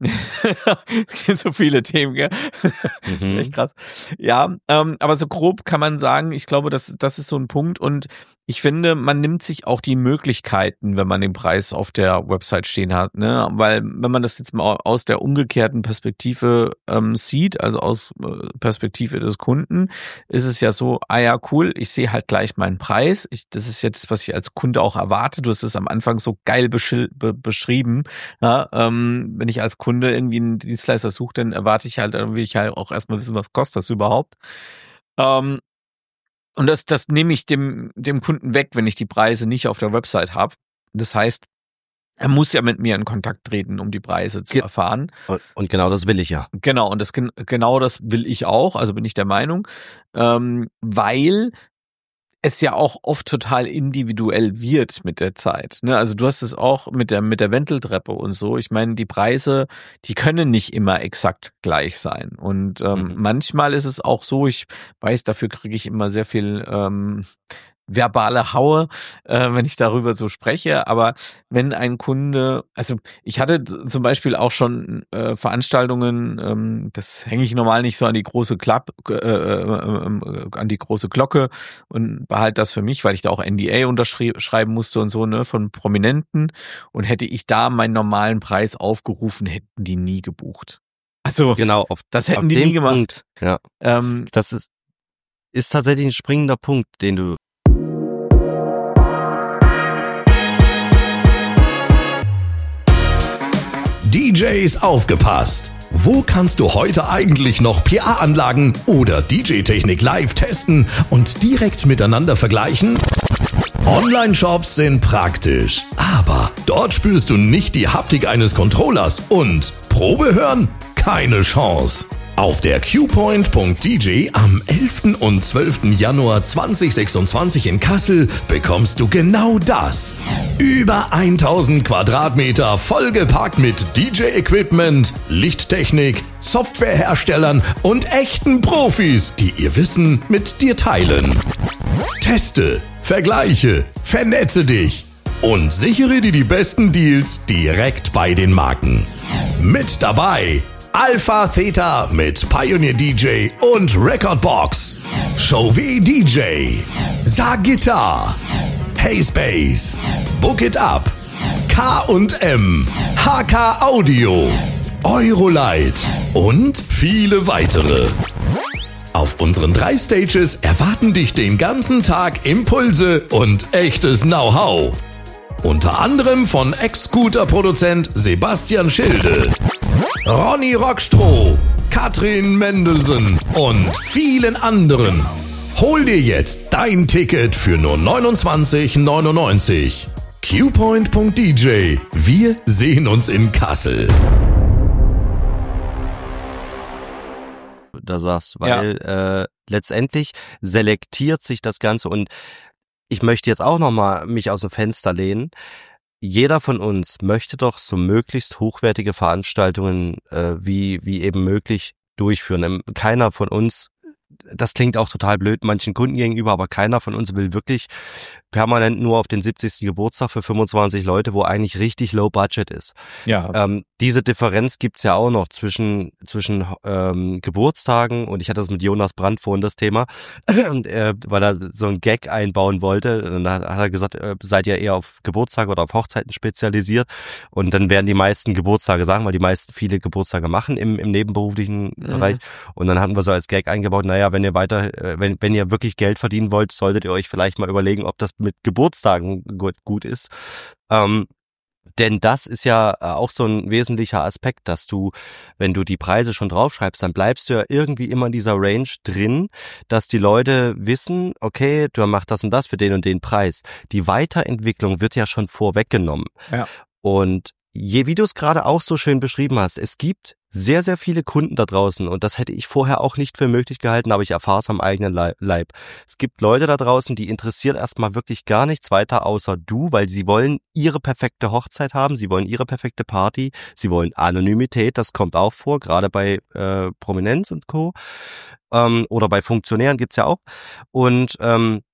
es gibt so viele Themen, gell? Mhm. Echt krass. Ja, ähm, aber so grob kann man sagen, ich glaube, das, das ist so ein Punkt. Und ich finde, man nimmt sich auch die Möglichkeiten, wenn man den Preis auf der Website stehen hat, ne? Weil wenn man das jetzt mal aus der umgekehrten Perspektive ähm, sieht, also aus äh, Perspektive des Kunden, ist es ja so, ah ja, cool, ich sehe halt gleich meinen Preis. Ich, das ist jetzt, was ich als Kunde auch erwarte. Du hast es am Anfang so geil beschil- be- beschrieben. Ja, ähm, wenn ich als Kunde irgendwie einen Dienstleister suche, dann erwarte ich halt, dann will ich halt auch erstmal wissen, was kostet das überhaupt. Ähm, Und das, das nehme ich dem, dem Kunden weg, wenn ich die Preise nicht auf der Website habe. Das heißt, er muss ja mit mir in Kontakt treten, um die Preise zu Ge- erfahren. Und, und genau das will ich ja. Genau, und das genau das will ich auch, also bin ich der Meinung, ähm, weil es ja auch oft total individuell wird mit der Zeit. Ne? Also du hast es auch mit der mit der Wendeltreppe und so. Ich meine, die Preise, die können nicht immer exakt gleich sein. Und ähm, Mhm. manchmal ist es auch so, ich weiß, dafür kriege ich immer sehr viel ähm, verbale Haue, äh, wenn ich darüber so spreche. Aber wenn ein Kunde, also ich hatte zum Beispiel auch schon äh, Veranstaltungen, ähm, das hänge ich normal nicht so an die große Klapp, äh, äh, äh, an die große Glocke und behalte das für mich, weil ich da auch N D A unterschreiben musste und so, ne, von Prominenten. Und hätte ich da meinen normalen Preis aufgerufen, hätten die nie gebucht. Also Genau, auf, das hätten auf die den nie gemacht. Punkt, ja. Ähm, Das ist, ist tatsächlich ein springender Punkt, den du D Js aufgepasst! Wo kannst du heute eigentlich noch P A-Anlagen oder D J-Technik live testen und direkt miteinander vergleichen? Online-Shops sind praktisch, aber dort spürst du nicht die Haptik eines Controllers und Probe hören? Keine Chance! Auf der Q Point Punkt D J am elften und zwölften Januar zweitausendsechsundzwanzig in Kassel bekommst du genau das. Über tausend Quadratmeter vollgepackt mit D J-Equipment, Lichttechnik, Softwareherstellern und echten Profis, die ihr Wissen mit dir teilen. Teste, vergleiche, vernetze dich und sichere dir die besten Deals direkt bei den Marken. Mit dabei Alpha Theta mit Pioneer D J und Recordbox, Chauvet D J, Sagitar, Hayspace, Book It Up, K und M, H K Audio, Eurolight und viele weitere. Auf unseren drei Stages erwarten dich den ganzen Tag Impulse und echtes Know-how. Unter anderem von Ex-Scooter-Produzent Sebastian Schilde, Ronny Rockstroh, Katrin Mendelsen und vielen anderen. Hol dir jetzt dein Ticket für nur neunundzwanzig neunundneunzig. Q Point Punkt D J. Wir sehen uns in Kassel. da sagst, weil ja. äh, letztendlich selektiert sich das Ganze und ich möchte jetzt auch nochmal mich aus dem Fenster lehnen. Jeder von uns möchte doch so möglichst hochwertige Veranstaltungen äh, wie wie eben möglich durchführen. Keiner von uns, das klingt auch total blöd manchen Kunden gegenüber, aber keiner von uns will wirklich permanent nur auf den siebzigsten Geburtstag für fünfundzwanzig Leute, wo eigentlich richtig low budget ist. Ja. Ähm, diese Differenz gibt's ja auch noch zwischen zwischen ähm, Geburtstagen, und ich hatte das mit Jonas Brandt vorhin das Thema, und, äh, weil er so einen Gag einbauen wollte. Und dann hat er gesagt, äh, seid ihr eher auf Geburtstage oder auf Hochzeiten spezialisiert? Und dann werden die meisten Geburtstage sagen, weil die meisten viele Geburtstage machen im, im nebenberuflichen mhm. Bereich. Und dann hatten wir so als Gag eingebaut, naja, wenn ihr weiter, äh, wenn, wenn ihr wirklich Geld verdienen wollt, solltet ihr euch vielleicht mal überlegen, ob das mit Geburtstagen gut, gut ist. Ähm, denn das ist ja auch so ein wesentlicher Aspekt, dass du, wenn du die Preise schon draufschreibst, dann bleibst du ja irgendwie immer in dieser Range drin, dass die Leute wissen, okay, du machst das und das für den und den Preis. Die Weiterentwicklung wird ja schon vorweggenommen. Ja. Und je, wie du es gerade auch so schön beschrieben hast, es gibt sehr, sehr viele Kunden da draußen, und das hätte ich vorher auch nicht für möglich gehalten, aber ich erfahre es am eigenen Leib. Es gibt Leute da draußen, die interessiert erstmal wirklich gar nichts weiter außer du, weil sie wollen ihre perfekte Hochzeit haben, sie wollen ihre perfekte Party, sie wollen Anonymität, das kommt auch vor, gerade bei äh, Prominenz und Co. Ähm, oder bei Funktionären gibt's ja auch. Und ähm,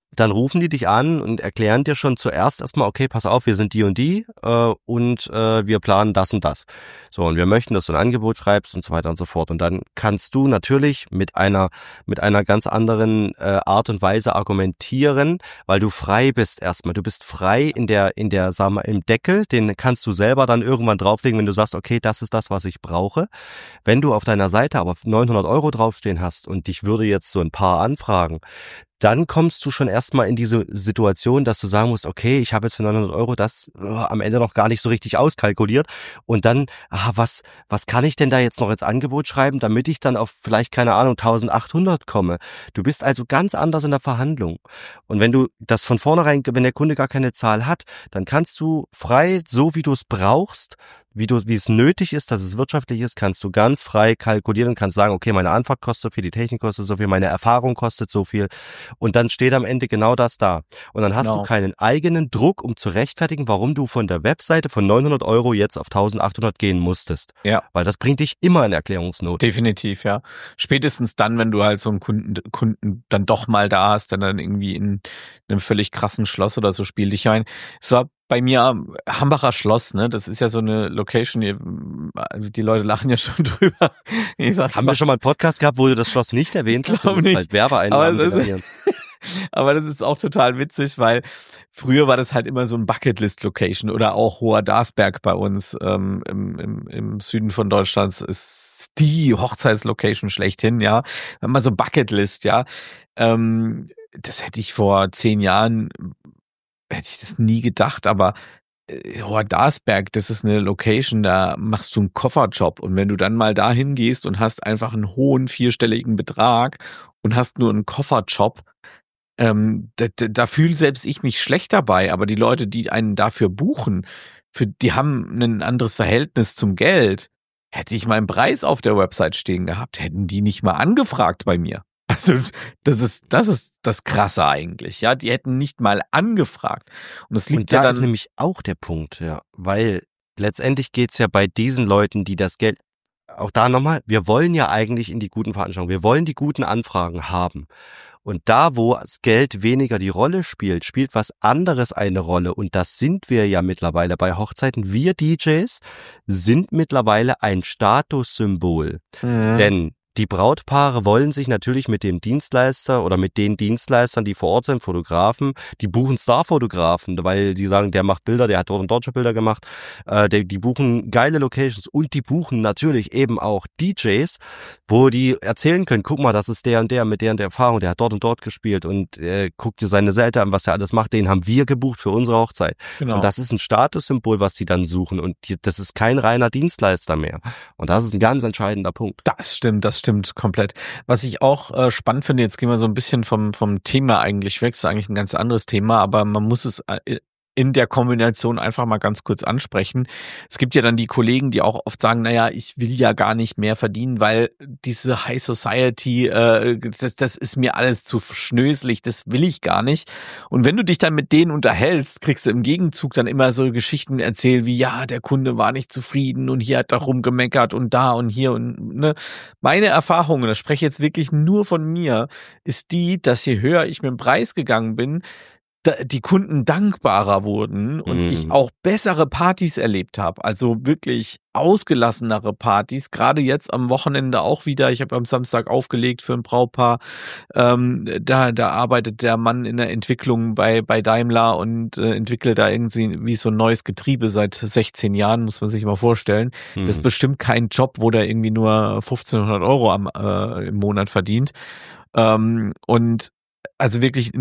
dann rufen die dich an und erklären dir schon zuerst erstmal, okay, pass auf, wir sind die und die äh, und äh, wir planen das und das. So, und wir möchten, dass du ein Angebot schreibst und so weiter und so fort. Und dann kannst du natürlich mit einer mit einer ganz anderen äh, Art und Weise argumentieren, weil du frei bist erstmal. Du bist frei in der, in der, sagen wir, im Deckel, den kannst du selber dann irgendwann drauflegen, wenn du sagst, okay, das ist das, was ich brauche. Wenn du auf deiner Seite aber neunhundert Euro draufstehen hast und dich würde jetzt so ein paar anfragen, dann kommst du schon erstmal in diese Situation, dass du sagen musst, okay, ich habe jetzt für neunhundert Euro das äh, am Ende noch gar nicht so richtig auskalkuliert und dann, ah, was was kann ich denn da jetzt noch ins Angebot schreiben, damit ich dann auf vielleicht, keine Ahnung, eintausendachthundert komme. Du bist also ganz anders in der Verhandlung. Und wenn du das von vornherein, wenn der Kunde gar keine Zahl hat, dann kannst du frei, so wie du es brauchst, wie du, wie es nötig ist, dass es wirtschaftlich ist, kannst du ganz frei kalkulieren und kannst sagen, okay, meine Anfahrt kostet so viel, die Technik kostet so viel, meine Erfahrung kostet so viel. Und dann steht am Ende genau das da. Und dann hast Genau. du keinen eigenen Druck, um zu rechtfertigen, warum du von der Webseite von neunhundert Euro jetzt auf eintausendachthundert gehen musstest. Ja. Weil das bringt dich immer in Erklärungsnot. Definitiv, ja. Spätestens dann, wenn du halt so einen Kunden, Kunden dann doch mal da hast, der dann irgendwie in einem völlig krassen Schloss oder so spielt dich ein. Es war bei mir Hambacher Schloss, ne? Das ist ja so eine Location, die, die Leute lachen ja schon drüber. Ich sag, Haben wir schon mal einen Podcast gehabt, wo du das Schloss nicht erwähnt hast? glaub Du musst nicht. halt Werbeeinnahmen Aber das ist- generieren. Aber das ist auch total witzig, weil früher war das halt immer so ein Bucketlist-Location oder auch Hoher Darsberg bei uns ähm, im, im, im Süden von Deutschland ist die Hochzeitslocation schlechthin, ja. Immer so Bucketlist, ja. Ähm, das hätte ich vor zehn Jahren, hätte ich das nie gedacht, aber äh, Hoher Darsberg, das ist eine Location, da machst du einen Kofferjob und wenn du dann mal dahin gehst und hast einfach einen hohen vierstelligen Betrag und hast nur einen Kofferjob, ähm, da, da, da fühle selbst ich mich schlecht dabei, aber die Leute, die einen dafür buchen, für die haben ein anderes Verhältnis zum Geld. Hätte ich meinen Preis auf der Website stehen gehabt, hätten die nicht mal angefragt bei mir. Also das ist das ist das Krasse eigentlich, ja. Die hätten nicht mal angefragt. Und das liegt Und da ja ist dann. nämlich auch der Punkt, ja, weil letztendlich geht's ja bei diesen Leuten, die das Geld, auch da nochmal, wir wollen ja eigentlich in die guten Veranstaltungen, wir wollen die guten Anfragen haben. Und da, wo das Geld weniger die Rolle spielt, spielt was anderes eine Rolle. Und das sind wir ja mittlerweile bei Hochzeiten. Wir D Js sind mittlerweile ein Statussymbol. Mhm. Denn die Brautpaare wollen sich natürlich mit dem Dienstleister oder mit den Dienstleistern, die vor Ort sind, Fotografen, die buchen Starfotografen, weil die sagen, der macht Bilder, der hat dort und dort schon Bilder gemacht, äh, die, die buchen geile Locations und die buchen natürlich eben auch D Js, wo die erzählen können, guck mal, das ist der und der mit der und der Erfahrung, der hat dort und dort gespielt und äh, guck dir seine Seite an, was er alles macht, den haben wir gebucht für unsere Hochzeit. Genau. Und das ist ein Statussymbol, was die dann suchen und die, das ist kein reiner Dienstleister mehr. Und das ist ein ganz entscheidender Punkt. Das stimmt, das stimmt komplett. Was ich auch äh, spannend finde, jetzt gehen wir so ein bisschen vom vom Thema eigentlich weg, das ist eigentlich ein ganz anderes Thema, aber man muss es äh, in der Kombination einfach mal ganz kurz ansprechen. Es gibt ja dann die Kollegen, die auch oft sagen, naja, ich will ja gar nicht mehr verdienen, weil diese High Society, äh, das, das ist mir alles zu schnöselig, das will ich gar nicht. Und wenn du dich dann mit denen unterhältst, kriegst du im Gegenzug dann immer so Geschichten erzählt, wie ja, der Kunde war nicht zufrieden und hier hat er rumgemeckert und da und hier und ne. Meine Erfahrung, und das spreche ich jetzt wirklich nur von mir, ist die, dass je höher ich mit dem Preis gegangen bin, die Kunden dankbarer wurden und Mhm. ich auch bessere Partys erlebt habe. Also wirklich ausgelassenere Partys. Gerade jetzt am Wochenende auch wieder. Ich habe am Samstag aufgelegt für ein Brautpaar. Ähm, da, da arbeitet der Mann in der Entwicklung bei, bei Daimler und äh, entwickelt da irgendwie wie so ein neues Getriebe seit sechzehn Jahren, muss man sich mal vorstellen. Mhm. Das ist bestimmt kein Job, wo der irgendwie nur fünfzehnhundert Euro am, äh, im Monat verdient. Ähm, und also wirklich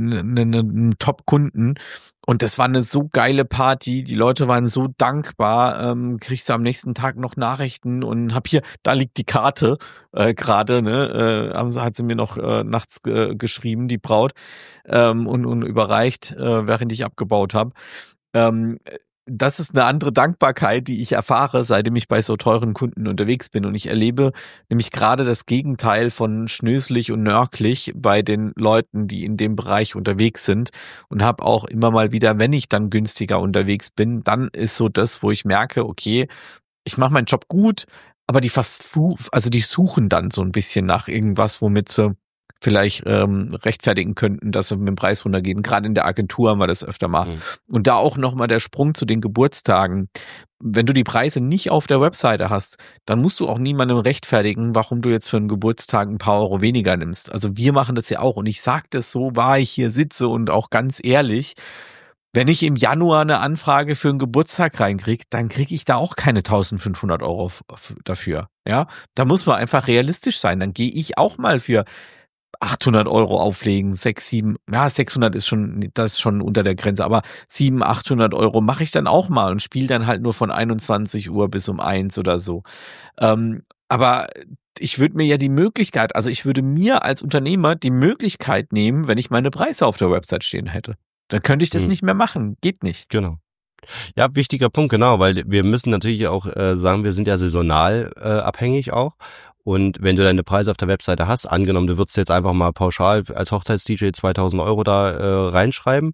einen Top-Kunden. Und das war eine so geile Party. Die Leute waren so dankbar. Ähm, kriegst du am nächsten Tag noch Nachrichten und hab hier, da liegt die Karte äh, gerade, ne? Äh, haben sie, hat sie mir noch äh, nachts äh, geschrieben, die Braut, ähm, und, und überreicht, äh, während ich abgebaut habe. Ähm, Das ist eine andere Dankbarkeit, die ich erfahre, seitdem ich bei so teuren Kunden unterwegs bin. Und ich erlebe nämlich gerade das Gegenteil von schnöselig und nörglich bei den Leuten, die in dem Bereich unterwegs sind. Und habe auch immer mal wieder, wenn ich dann günstiger unterwegs bin, dann ist so das, wo ich merke, okay, ich mache meinen Job gut, aber die fast, also die suchen dann so ein bisschen nach irgendwas, womit sie vielleicht ähm, rechtfertigen könnten, dass sie mit dem Preis runtergehen. Gerade in der Agentur haben wir das öfter mal. Mhm. Und da auch nochmal der Sprung zu den Geburtstagen. Wenn du die Preise nicht auf der Webseite hast, dann musst du auch niemandem rechtfertigen, warum du jetzt für einen Geburtstag ein paar Euro weniger nimmst. Also wir machen das ja auch und ich sage das so, wahr ich hier sitze und auch ganz ehrlich, wenn ich im Januar eine Anfrage für einen Geburtstag reinkriege, dann kriege ich da auch keine eintausendfünfhundert Euro dafür. Ja, da muss man einfach realistisch sein. Dann gehe ich auch mal für achthundert Euro auflegen, sechs, sieben, ja, sechshundert ist schon, das ist schon unter der Grenze, aber siebenhundert, achthundert Euro mache ich dann auch mal und spiele dann halt nur von einundzwanzig Uhr bis um eins oder so. Ähm, aber ich würde mir ja die Möglichkeit, also ich würde mir als Unternehmer die Möglichkeit nehmen, wenn ich meine Preise auf der Website stehen hätte. Dann könnte ich das hm. nicht mehr machen. Geht nicht. Genau. Ja, wichtiger Punkt, genau, weil wir müssen natürlich auch äh, sagen, wir sind ja saisonal äh, abhängig auch. Und wenn du deine Preise auf der Webseite hast, angenommen, du würdest jetzt einfach mal pauschal als Hochzeits-D J zweitausend Euro da äh, reinschreiben,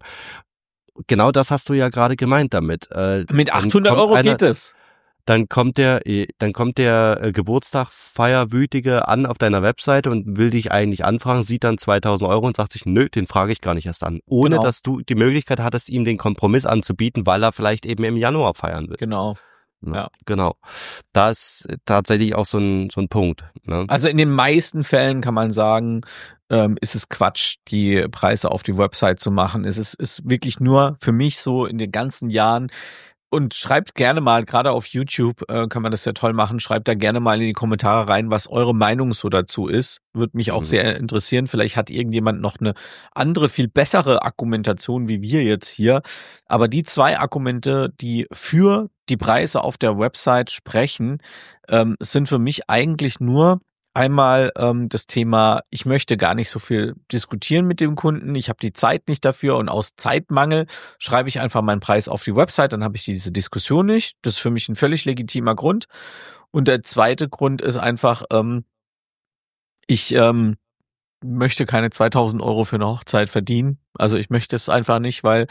genau das hast du ja gerade gemeint damit. Äh, Mit achthundert Euro einer, geht es. Dann kommt der, dann kommt der äh, Geburtstag-Feierwütige an auf deiner Webseite und will dich eigentlich anfragen, sieht dann zweitausend Euro und sagt sich, nö, den frage ich gar nicht erst an. Ohne, genau. dass du die Möglichkeit hattest, ihm den Kompromiss anzubieten, weil er vielleicht eben im Januar feiern will. Genau. Ja, ja, genau. Da ist tatsächlich auch so ein so ein Punkt. Ne? Also in den meisten Fällen kann man sagen, ähm, ist es Quatsch, die Preise auf die Website zu machen. Es ist, ist wirklich nur für mich so in den ganzen Jahren. Und schreibt gerne mal, gerade auf YouTube äh, kann man das ja toll machen, schreibt da gerne mal in die Kommentare rein, was eure Meinung so dazu ist. Würde mich auch mhm. sehr interessieren. Vielleicht hat irgendjemand noch eine andere, viel bessere Argumentation wie wir jetzt hier. Aber die zwei Argumente, die für die Preise auf der Website sprechen, ähm, sind für mich eigentlich nur einmal ähm, das Thema, ich möchte gar nicht so viel diskutieren mit dem Kunden, ich habe die Zeit nicht dafür und aus Zeitmangel schreibe ich einfach meinen Preis auf die Website, dann habe ich diese Diskussion nicht. Das ist für mich ein völlig legitimer Grund. Und der zweite Grund ist einfach, ähm, ich ähm, möchte keine zweitausend Euro für eine Hochzeit verdienen. Also ich möchte es einfach nicht, weil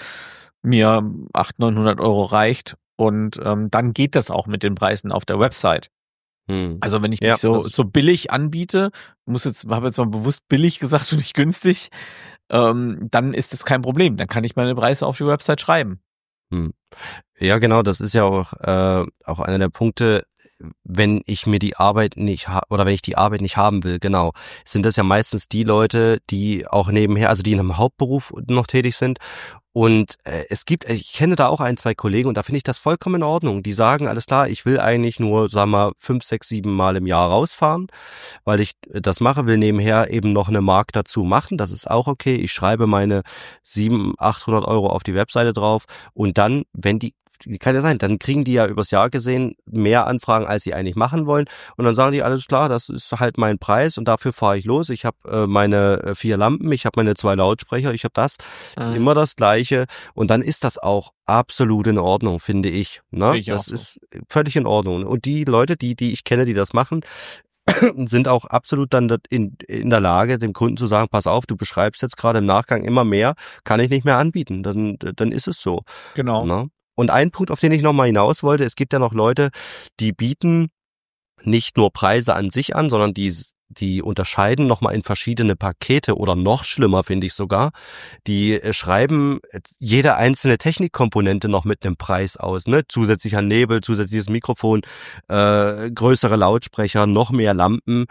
mir achthundert, neunhundert Euro reicht und ähm, dann geht das auch mit den Preisen auf der Website. Also wenn ich mich ja, so so billig anbiete, muss jetzt habe jetzt mal bewusst billig gesagt und nicht günstig, ähm, dann ist das kein Problem. Dann kann ich meine Preise auf die Website schreiben. Hm. Ja, genau. Das ist ja auch äh, auch einer der Punkte. Wenn ich mir die Arbeit nicht ha- oder wenn ich die Arbeit nicht haben will, genau, sind das ja meistens die Leute, die auch nebenher, also die in einem Hauptberuf noch tätig sind. Und äh, es gibt, ich kenne da auch ein, zwei Kollegen und da finde ich das vollkommen in Ordnung. Die sagen, alles klar, ich will eigentlich nur, sagen wir mal, fünf, sechs, sieben Mal im Jahr rausfahren, weil ich das mache, will nebenher eben noch eine Mark dazu machen. Das ist auch okay. Ich schreibe meine siebenhundert, achthundert Euro auf die Webseite drauf und dann, wenn die kann ja sein, dann kriegen die ja übers Jahr gesehen mehr Anfragen, als sie eigentlich machen wollen. Und dann sagen die, alles klar, das ist halt mein Preis und dafür fahre ich los. Ich habe äh, meine vier Lampen, ich habe meine zwei Lautsprecher, ich habe das. Das mhm. ist immer das Gleiche. Und dann ist das auch absolut in Ordnung, finde ich. Ne? Ich das so. ist völlig in Ordnung. Und die Leute, die, die ich kenne, die das machen, sind auch absolut dann in, in der Lage, dem Kunden zu sagen, pass auf, du beschreibst jetzt gerade im Nachgang immer mehr, kann ich nicht mehr anbieten. Dann, dann ist es so. Genau. Ne? Und ein Punkt, auf den ich nochmal hinaus wollte, es gibt ja noch Leute, die bieten nicht nur Preise an sich an, sondern die, die unterscheiden nochmal in verschiedene Pakete oder noch schlimmer, finde ich sogar. Die schreiben jede einzelne Technikkomponente noch mit einem Preis aus, ne? Zusätzlicher Nebel, zusätzliches Mikrofon, äh, größere Lautsprecher, noch mehr Lampen.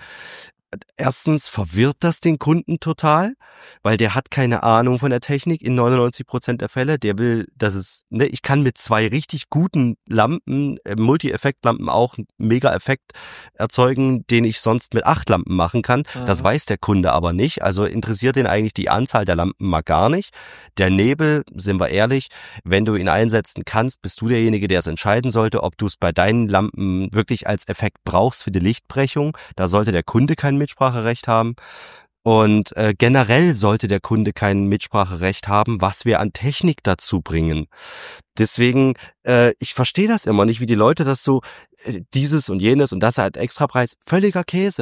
Erstens verwirrt das den Kunden total, weil der hat keine Ahnung von der Technik in neunundneunzig Prozent der Fälle. Der will, dass es, ne, ich kann mit zwei richtig guten Lampen, äh, Multi-Effekt-Lampen auch einen Mega-Effekt erzeugen, den ich sonst mit acht Lampen machen kann. Mhm. Das weiß der Kunde aber nicht. Also interessiert ihn eigentlich die Anzahl der Lampen mal gar nicht. Der Nebel, sind wir ehrlich, wenn du ihn einsetzen kannst, bist du derjenige, der es entscheiden sollte, ob du es bei deinen Lampen wirklich als Effekt brauchst für die Lichtbrechung. Da sollte der Kunde kein Mitspracherecht haben und äh, generell sollte der Kunde kein Mitspracherecht haben, was wir an Technik dazu bringen. Deswegen, äh, ich verstehe das immer nicht, wie die Leute das so, äh, dieses und jenes und das halt Extrapreis, völliger Käse.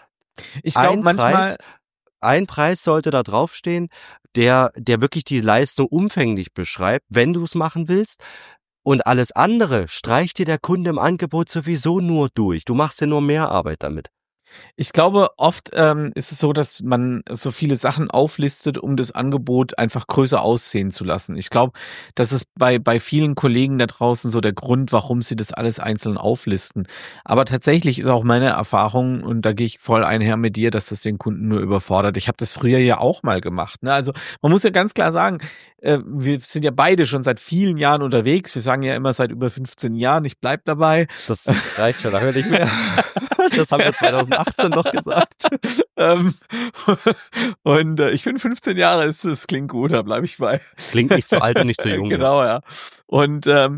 Ich glaube manchmal... Preis, ein Preis sollte da draufstehen, der, der wirklich die Leistung umfänglich beschreibt, wenn du es machen willst. Und alles andere streicht dir der Kunde im Angebot sowieso nur durch. Du machst dir nur mehr Arbeit damit. Ich glaube, oft ähm, ist es so, dass man so viele Sachen auflistet, um das Angebot einfach größer aussehen zu lassen. Ich glaube, das ist bei bei vielen Kollegen da draußen so der Grund, warum sie das alles einzeln auflisten. Aber tatsächlich ist auch meine Erfahrung, und da gehe ich voll einher mit dir, dass das den Kunden nur überfordert. Ich habe das früher ja auch mal gemacht. Ne? Also man muss ja ganz klar sagen, äh, wir sind ja beide schon seit vielen Jahren unterwegs. Wir sagen ja immer seit über fünfzehn Jahren, ich bleib dabei. Das reicht schon, da höre ich mehr. Das haben wir zweitausendachtzehn noch gesagt. ähm, und äh, ich finde fünfzehn Jahre ist, das klingt gut, da bleibe ich bei. Klingt nicht zu alt und nicht zu jung. Genau, ja. Und ähm,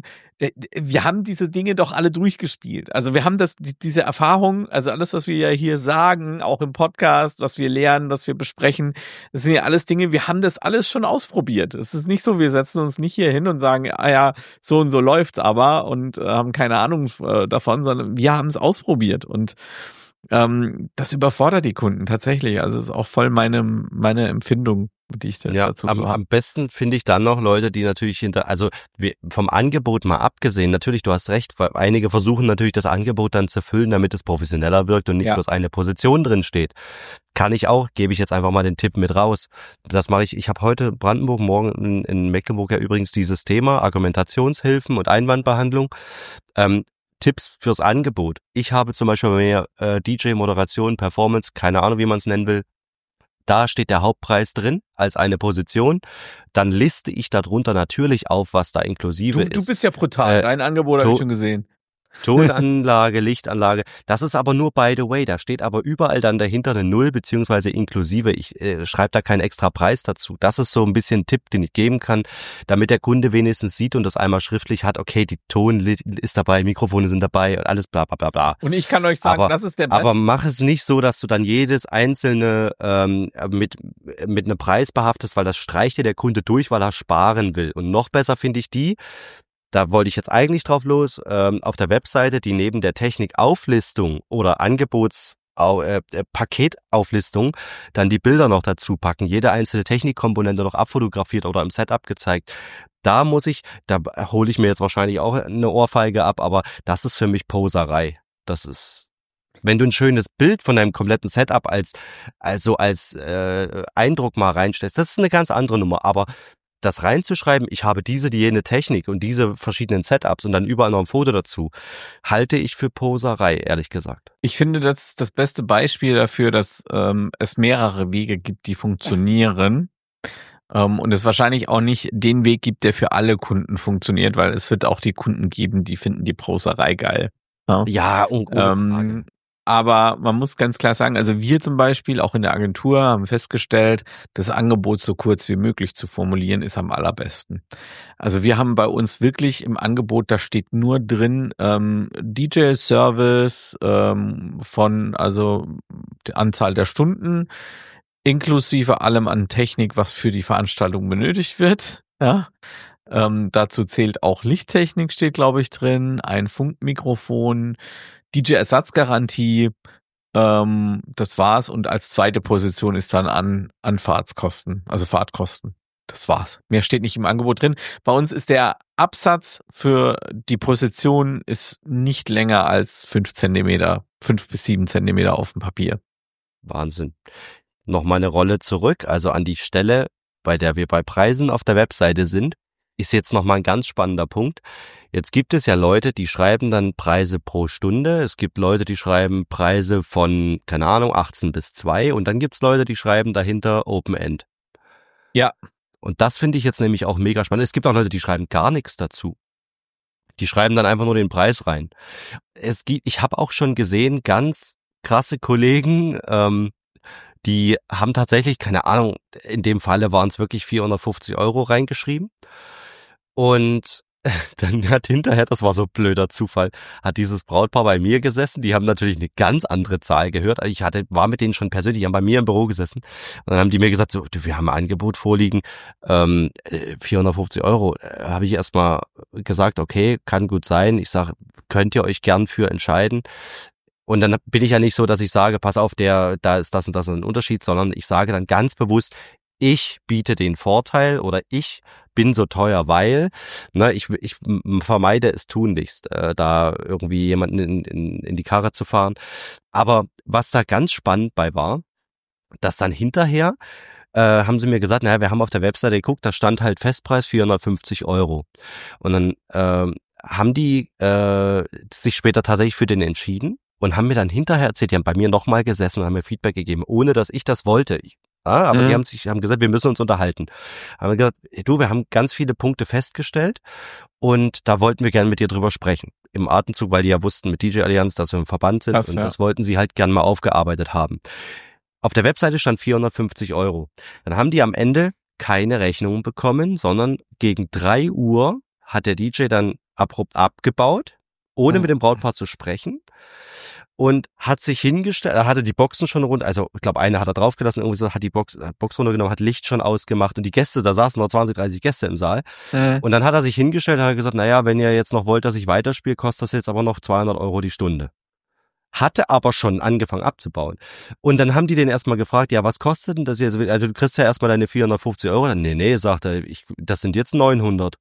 wir haben diese Dinge doch alle durchgespielt. Also wir haben das, diese Erfahrung, also alles, was wir ja hier sagen, auch im Podcast, was wir lernen, was wir besprechen, das sind ja alles Dinge, wir haben das alles schon ausprobiert. Es ist nicht so, wir setzen uns nicht hier hin und sagen, ah ja, so und so läuft's aber und äh, haben keine Ahnung äh, davon, sondern wir haben es ausprobiert und ähm, das überfordert die Kunden tatsächlich. Also es ist auch voll meine, meine Empfindung, die ich da ja, dazu am, so habe. Am besten finde ich dann noch Leute, die natürlich hinter, also wir, vom Angebot mal abgesehen, natürlich, du hast recht, weil einige versuchen natürlich das Angebot dann zu füllen, damit es professioneller wirkt und nicht Ja. bloß eine Position drin steht. Kann ich auch, gebe ich jetzt einfach mal den Tipp mit raus. Das mache ich, ich habe heute Brandenburg, morgen in, in Mecklenburg ja übrigens dieses Thema Argumentationshilfen und Einwandbehandlung. Ähm, Tipps fürs Angebot. Ich habe zum Beispiel bei mir äh, D J, Moderation, Performance, keine Ahnung, wie man es nennen will. Da steht der Hauptpreis drin als eine Position. Dann liste ich darunter natürlich auf, was da inklusive Du, ist. du bist ja brutal. Äh, Dein Angebot habe to- ich schon gesehen. Tonanlage, Lichtanlage. Das ist aber nur by the way. Da steht aber überall dann dahinter eine Null beziehungsweise inklusive. Ich äh, schreibe da keinen extra Preis dazu. Das ist so ein bisschen ein Tipp, den ich geben kann, damit der Kunde wenigstens sieht und das einmal schriftlich hat. Okay, die Ton ist dabei, Mikrofone sind dabei, alles bla bla bla bla. Und ich kann euch sagen, Aber- das ist der Best. Aber mach es nicht so, dass du dann jedes einzelne ähm, mit mit einem Preis behaftest, weil das streicht dir der Kunde durch, weil er sparen will. Und noch besser finde ich die, da wollte ich jetzt eigentlich drauf los, ähm, auf der Webseite, die neben der Technikauflistung oder Angebots äh, Paketauflistung dann die Bilder noch dazu packen, jede einzelne Technikkomponente noch abfotografiert oder im Setup gezeigt. Da muss ich, da hole ich mir jetzt wahrscheinlich auch eine Ohrfeige ab, aber das ist für mich Poserei. Das ist, wenn du ein schönes Bild von deinem kompletten Setup als also als äh, Eindruck mal reinstellst, das ist eine ganz andere Nummer, aber das reinzuschreiben, ich habe diese, die jene Technik und diese verschiedenen Setups und dann überall noch ein Foto dazu, halte ich für Poserei, ehrlich gesagt. Ich finde, das ist das beste Beispiel dafür, dass ähm, es mehrere Wege gibt, die funktionieren. Ähm, und es wahrscheinlich auch nicht den Weg gibt, der für alle Kunden funktioniert, weil es wird auch die Kunden geben, die finden die Poserei geil. Ja, Ja, und ohne Frage. ähm, aber man muss ganz klar sagen, also wir zum Beispiel auch in der Agentur haben festgestellt, das Angebot so kurz wie möglich zu formulieren ist am allerbesten. Also wir haben bei uns wirklich im Angebot, da steht nur drin ähm, D J-Service ähm, von, also die Anzahl der Stunden, inklusive allem an Technik, was für die Veranstaltung benötigt wird. Ja. Ähm, dazu zählt auch Lichttechnik, steht glaube ich drin, ein Funkmikrofon, D J-Ersatzgarantie, ähm, das war's. Und als zweite Position ist dann an Anfahrtskosten, also Fahrtkosten. Das war's. Mehr steht nicht im Angebot drin. Bei uns ist der Absatz für die Position ist nicht länger als fünf Zentimeter, fünf bis sieben Zentimeter auf dem Papier. Wahnsinn. Nochmal eine Rolle zurück, also an die Stelle, bei der wir bei Preisen auf der Webseite sind, ist jetzt nochmal ein ganz spannender Punkt. Jetzt gibt es ja Leute, die schreiben dann Preise pro Stunde. Es gibt Leute, die schreiben Preise von, keine Ahnung, achtzehn bis zwei. Und dann gibt es Leute, die schreiben dahinter Open End. Ja. Und das finde ich jetzt nämlich auch mega spannend. Es gibt auch Leute, die schreiben gar nichts dazu. Die schreiben dann einfach nur den Preis rein. Es gibt, ich habe auch schon gesehen, ganz krasse Kollegen, ähm, die haben tatsächlich, keine Ahnung, in dem Falle waren es wirklich vierhundertfünfzig Euro reingeschrieben. Und dann hat hinterher, das war so blöder Zufall, hat dieses Brautpaar bei mir gesessen. Die haben natürlich eine ganz andere Zahl gehört. Ich hatte, war mit denen schon persönlich, die haben bei mir im Büro gesessen. Und dann haben die mir gesagt, so, du, wir haben ein Angebot vorliegen, ähm, vierhundertfünfzig Euro. Da habe ich erstmal gesagt, okay, kann gut sein. Ich sage, könnt ihr euch gern für entscheiden. Und dann bin ich ja nicht so, dass ich sage, pass auf, der, da ist das und das ein Unterschied, sondern ich sage dann ganz bewusst, ich biete den Vorteil oder ich bin so teuer, weil, ne, ich, ich vermeide es tunlichst, äh, da irgendwie jemanden in, in, in die Karre zu fahren. Aber was da ganz spannend bei war, dass dann hinterher äh, haben sie mir gesagt, naja, wir haben auf der Webseite geguckt, da stand halt Festpreis vierhundertfünfzig Euro. Und dann äh, haben die äh, sich später tatsächlich für den entschieden und haben mir dann hinterher erzählt, die haben bei mir nochmal gesessen und haben mir Feedback gegeben, ohne dass ich das wollte. Ich, ja, aber mhm. die haben sich haben gesagt, wir müssen uns unterhalten. Haben gesagt, du, wir haben ganz viele Punkte festgestellt und da wollten wir gerne mit dir drüber sprechen. Im Atemzug, weil die ja wussten mit D J Allianz, dass wir im Verband sind. Krass, und ja. das wollten sie halt gerne mal aufgearbeitet haben. Auf der Webseite stand vierhundertfünfzig Euro. Dann haben die am Ende keine Rechnung bekommen, sondern gegen drei Uhr hat der D J dann abrupt abgebaut, ohne oh. mit dem Brautpaar zu sprechen. Und hat sich hingestellt, er hatte die Boxen schon runter, also ich glaube, eine hat er draufgelassen, irgendwie so, hat die Box, Box runtergenommen, hat Licht schon ausgemacht und die Gäste, da saßen noch zwanzig, dreißig Gäste im Saal. Mhm. Und dann hat er sich hingestellt, hat er gesagt, naja, wenn ihr jetzt noch wollt, dass ich weiterspiele, kostet das jetzt aber noch zweihundert Euro die Stunde. Hatte aber schon angefangen abzubauen. Und dann haben die den erstmal gefragt, ja, was kostet denn das jetzt? Also du kriegst ja erstmal deine vierhundertfünfzig Euro. Nee, nee, sagt er, ich, das sind jetzt neunhundert.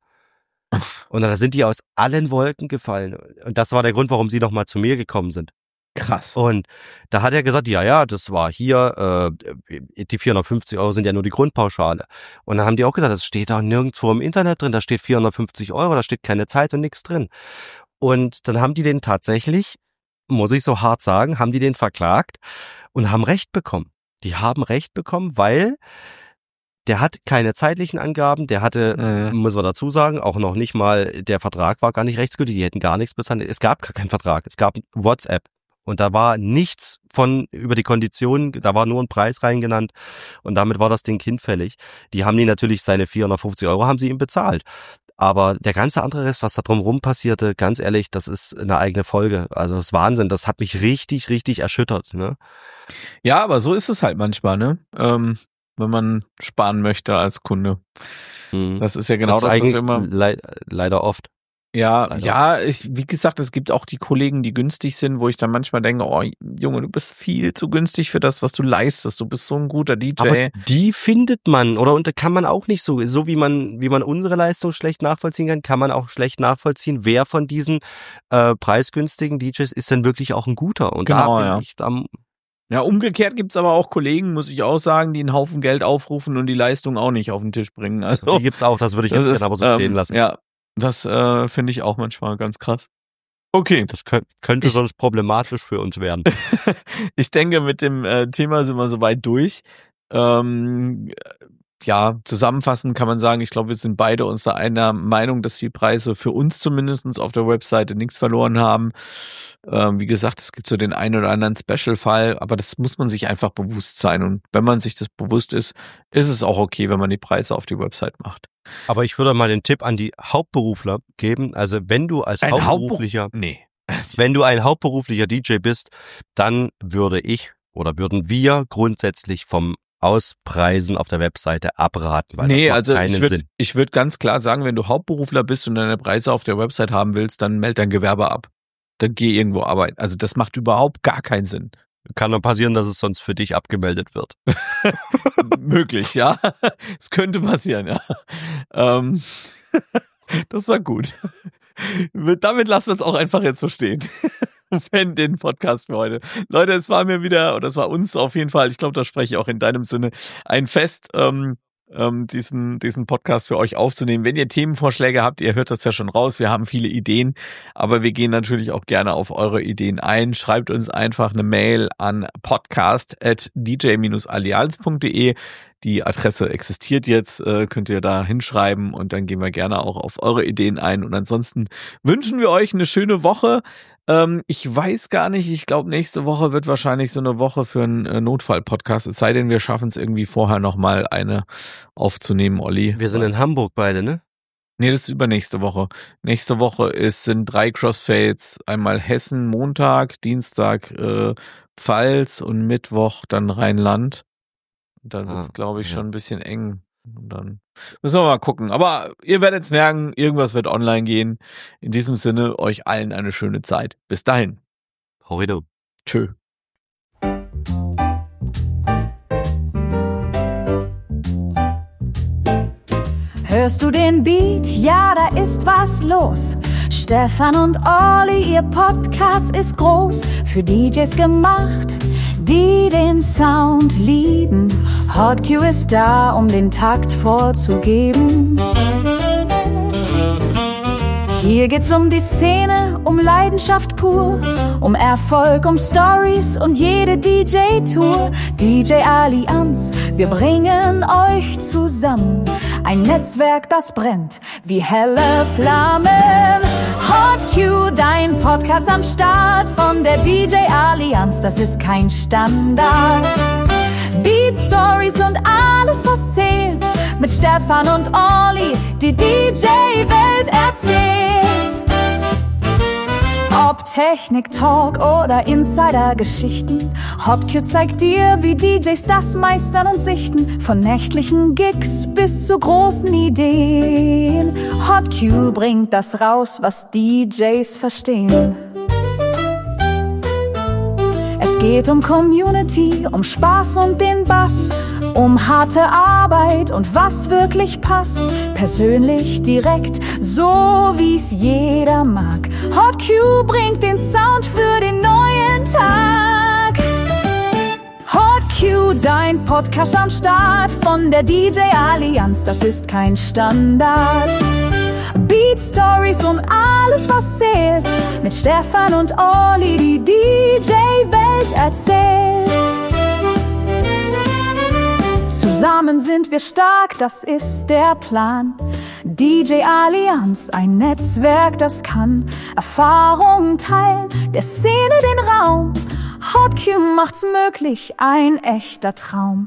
Und dann sind die aus allen Wolken gefallen. Und das war der Grund, warum sie nochmal zu mir gekommen sind. Krass. Und da hat er gesagt, ja, ja, das war hier, äh, die vierhundertfünfzig Euro sind ja nur die Grundpauschale. Und dann haben die auch gesagt, das steht da nirgendwo im Internet drin, da steht vierhundertfünfzig Euro, da steht keine Zeit und nichts drin. Und dann haben die den tatsächlich, muss ich so hart sagen, haben die den verklagt und haben Recht bekommen. Die haben Recht bekommen, weil der hat keine zeitlichen Angaben, der hatte, mhm. muss man dazu sagen, auch noch nicht mal, der Vertrag war gar nicht rechtsgültig, die hätten gar nichts bezahlt. Es gab gar keinen Vertrag, es gab WhatsApp. Und da war nichts von über die Konditionen, da war nur ein Preis reingenannt und damit war das Ding hinfällig. Die haben die natürlich, seine vierhundertfünfzig Euro haben sie ihm bezahlt. Aber der ganze andere Rest, was da drumherum passierte, ganz ehrlich, das ist eine eigene Folge. Also das ist Wahnsinn, das hat mich richtig, richtig erschüttert. Ne? Ja, aber so ist es halt manchmal, ne? Ähm, wenn man sparen möchte als Kunde. Hm. Das ist ja genau das, das eigentlich was immer le- leider oft. Ja, Leider. ja, ich, wie gesagt, es gibt auch die Kollegen, die günstig sind, wo ich dann manchmal denke, oh Junge, du bist viel zu günstig für das, was du leistest. Du bist so ein guter D J. Aber die findet man, oder und da kann man auch nicht so, so wie man, wie man unsere Leistung schlecht nachvollziehen kann, kann man auch schlecht nachvollziehen, wer von diesen äh, preisgünstigen D Js ist denn wirklich auch ein guter. Und genau, da bin ja. ich am Ja, umgekehrt gibt's aber auch Kollegen, muss ich auch sagen, die einen Haufen Geld aufrufen und die Leistung auch nicht auf den Tisch bringen. Also die gibt's auch, das würde ich jetzt gerne aber so ähm, stehen lassen. Ja. Das äh, finde ich auch manchmal ganz krass. Okay. Das könnt, könnte ich, sonst problematisch für uns werden. Ich denke, mit dem äh, Thema sind wir soweit durch. Ähm, ja, zusammenfassend kann man sagen, ich glaube, wir sind beide uns da einer Meinung, dass die Preise für uns zumindest auf der Webseite nichts verloren haben. Ähm, wie gesagt, es gibt so den einen oder anderen Special-Fall, aber das muss man sich einfach bewusst sein. Und wenn man sich das bewusst ist, ist es auch okay, wenn man die Preise auf die Website macht. Aber ich würde mal den Tipp an die Hauptberufler geben. Also wenn du als ein Hauptberuflicher, Hauptber- nee. wenn du ein hauptberuflicher D J bist, dann würde ich oder würden wir grundsätzlich vom Auspreisen auf der Webseite abraten, weil nee, das macht also keinen ich würd, Sinn. Ich würde ganz klar sagen, wenn du Hauptberufler bist und deine Preise auf der Website haben willst, dann meld dein Gewerbe ab. Dann geh irgendwo arbeiten. Also das macht überhaupt gar keinen Sinn. Kann nur passieren, dass es sonst für dich abgemeldet wird. Möglich, ja. Es könnte passieren, ja. Ähm, das war gut. Damit lassen wir es auch einfach jetzt so stehen. Fan den Podcast für heute. Leute, es war mir wieder, oder es war uns auf jeden Fall, ich glaube, da spreche ich auch in deinem Sinne, ein Fest, ähm, ähm, diesen, diesen Podcast für euch aufzunehmen. Wenn ihr Themenvorschläge habt, ihr hört das ja schon raus, wir haben viele Ideen, aber wir gehen natürlich auch gerne auf eure Ideen ein. Schreibt uns einfach eine Mail an podcast at d j dash allianz punkt d e. Die Adresse existiert jetzt, äh, könnt ihr da hinschreiben und dann gehen wir gerne auch auf eure Ideen ein. Und ansonsten wünschen wir euch eine schöne Woche. Ähm, ich weiß gar nicht, ich glaube, nächste Woche wird wahrscheinlich so eine Woche für einen äh, Notfall-Podcast. Es sei denn, wir schaffen es irgendwie vorher nochmal eine aufzunehmen, Olli. Wir sind in Hamburg beide, ne? Nee, das ist übernächste Woche. Nächste Woche ist, sind drei Crossfades. Einmal Hessen, Montag, Dienstag äh, Pfalz und Mittwoch dann Rheinland. Dann wird's, ah, glaube ich, ja. schon ein bisschen eng. Und dann müssen wir mal gucken. Aber ihr werdet es merken, irgendwas wird online gehen. In diesem Sinne, euch allen eine schöne Zeit. Bis dahin. Horrido. Tschö. Hörst du den Beat? Ja, da ist was los. Stefan und Olli, ihr Podcast ist groß, für D Js gemacht, die den Sound lieben. Hot Q ist da, um den Takt vorzugeben. Hier geht's um die Szene, um Leidenschaft pur, um Erfolg, um Stories und jede D J-Tour. D J-Allianz, wir bringen euch zusammen. Ein Netzwerk, das brennt wie helle Flammen. Hot Q, dein Podcast am Start von der D J-Allianz, das ist kein Standard. Beat Stories und alles, was zählt, mit Stefan und Olli, die D J-Welt erzählt. Ob Technik, Talk oder Insider-Geschichten, Hot Q zeigt dir, wie D Js das meistern und sichten. Von nächtlichen Gigs bis zu großen Ideen. Hot Q bringt das raus, was D Js verstehen. Es geht um Community, um Spaß und den Bass, um harte Arbeit und was wirklich passt. Persönlich, direkt, so wie's jeder mag. Hot Q bringt den Sound für den neuen Tag. Hot Q, dein Podcast am Start von der D J-Allianz, das ist kein Standard. Beat Stories und alles, was zählt, mit Stefan und Olli, die D J-Welt erzählt. Zusammen sind wir stark, das ist der Plan. D J-Allianz, ein Netzwerk, das kann Erfahrungen teilen, der Szene den Raum. Hot Q macht's möglich, ein echter Traum.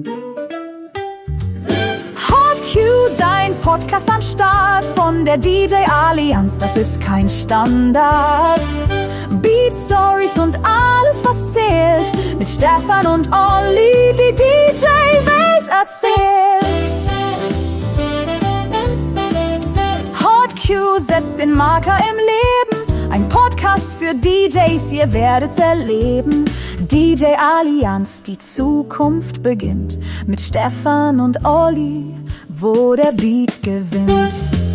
Hot Q, dein Podcast am Start von der D J-Allianz, das ist kein Standard. Beat Stories und alles, was zählt, mit Stefan und Olli, die D J-Welt erzählt. Hot Q setzt den Marker im Leben, ein Podcast für D Js, ihr werdet's erleben. D J-Allianz, die Zukunft beginnt, mit Stefan und Olli, wo der Beat gewinnt.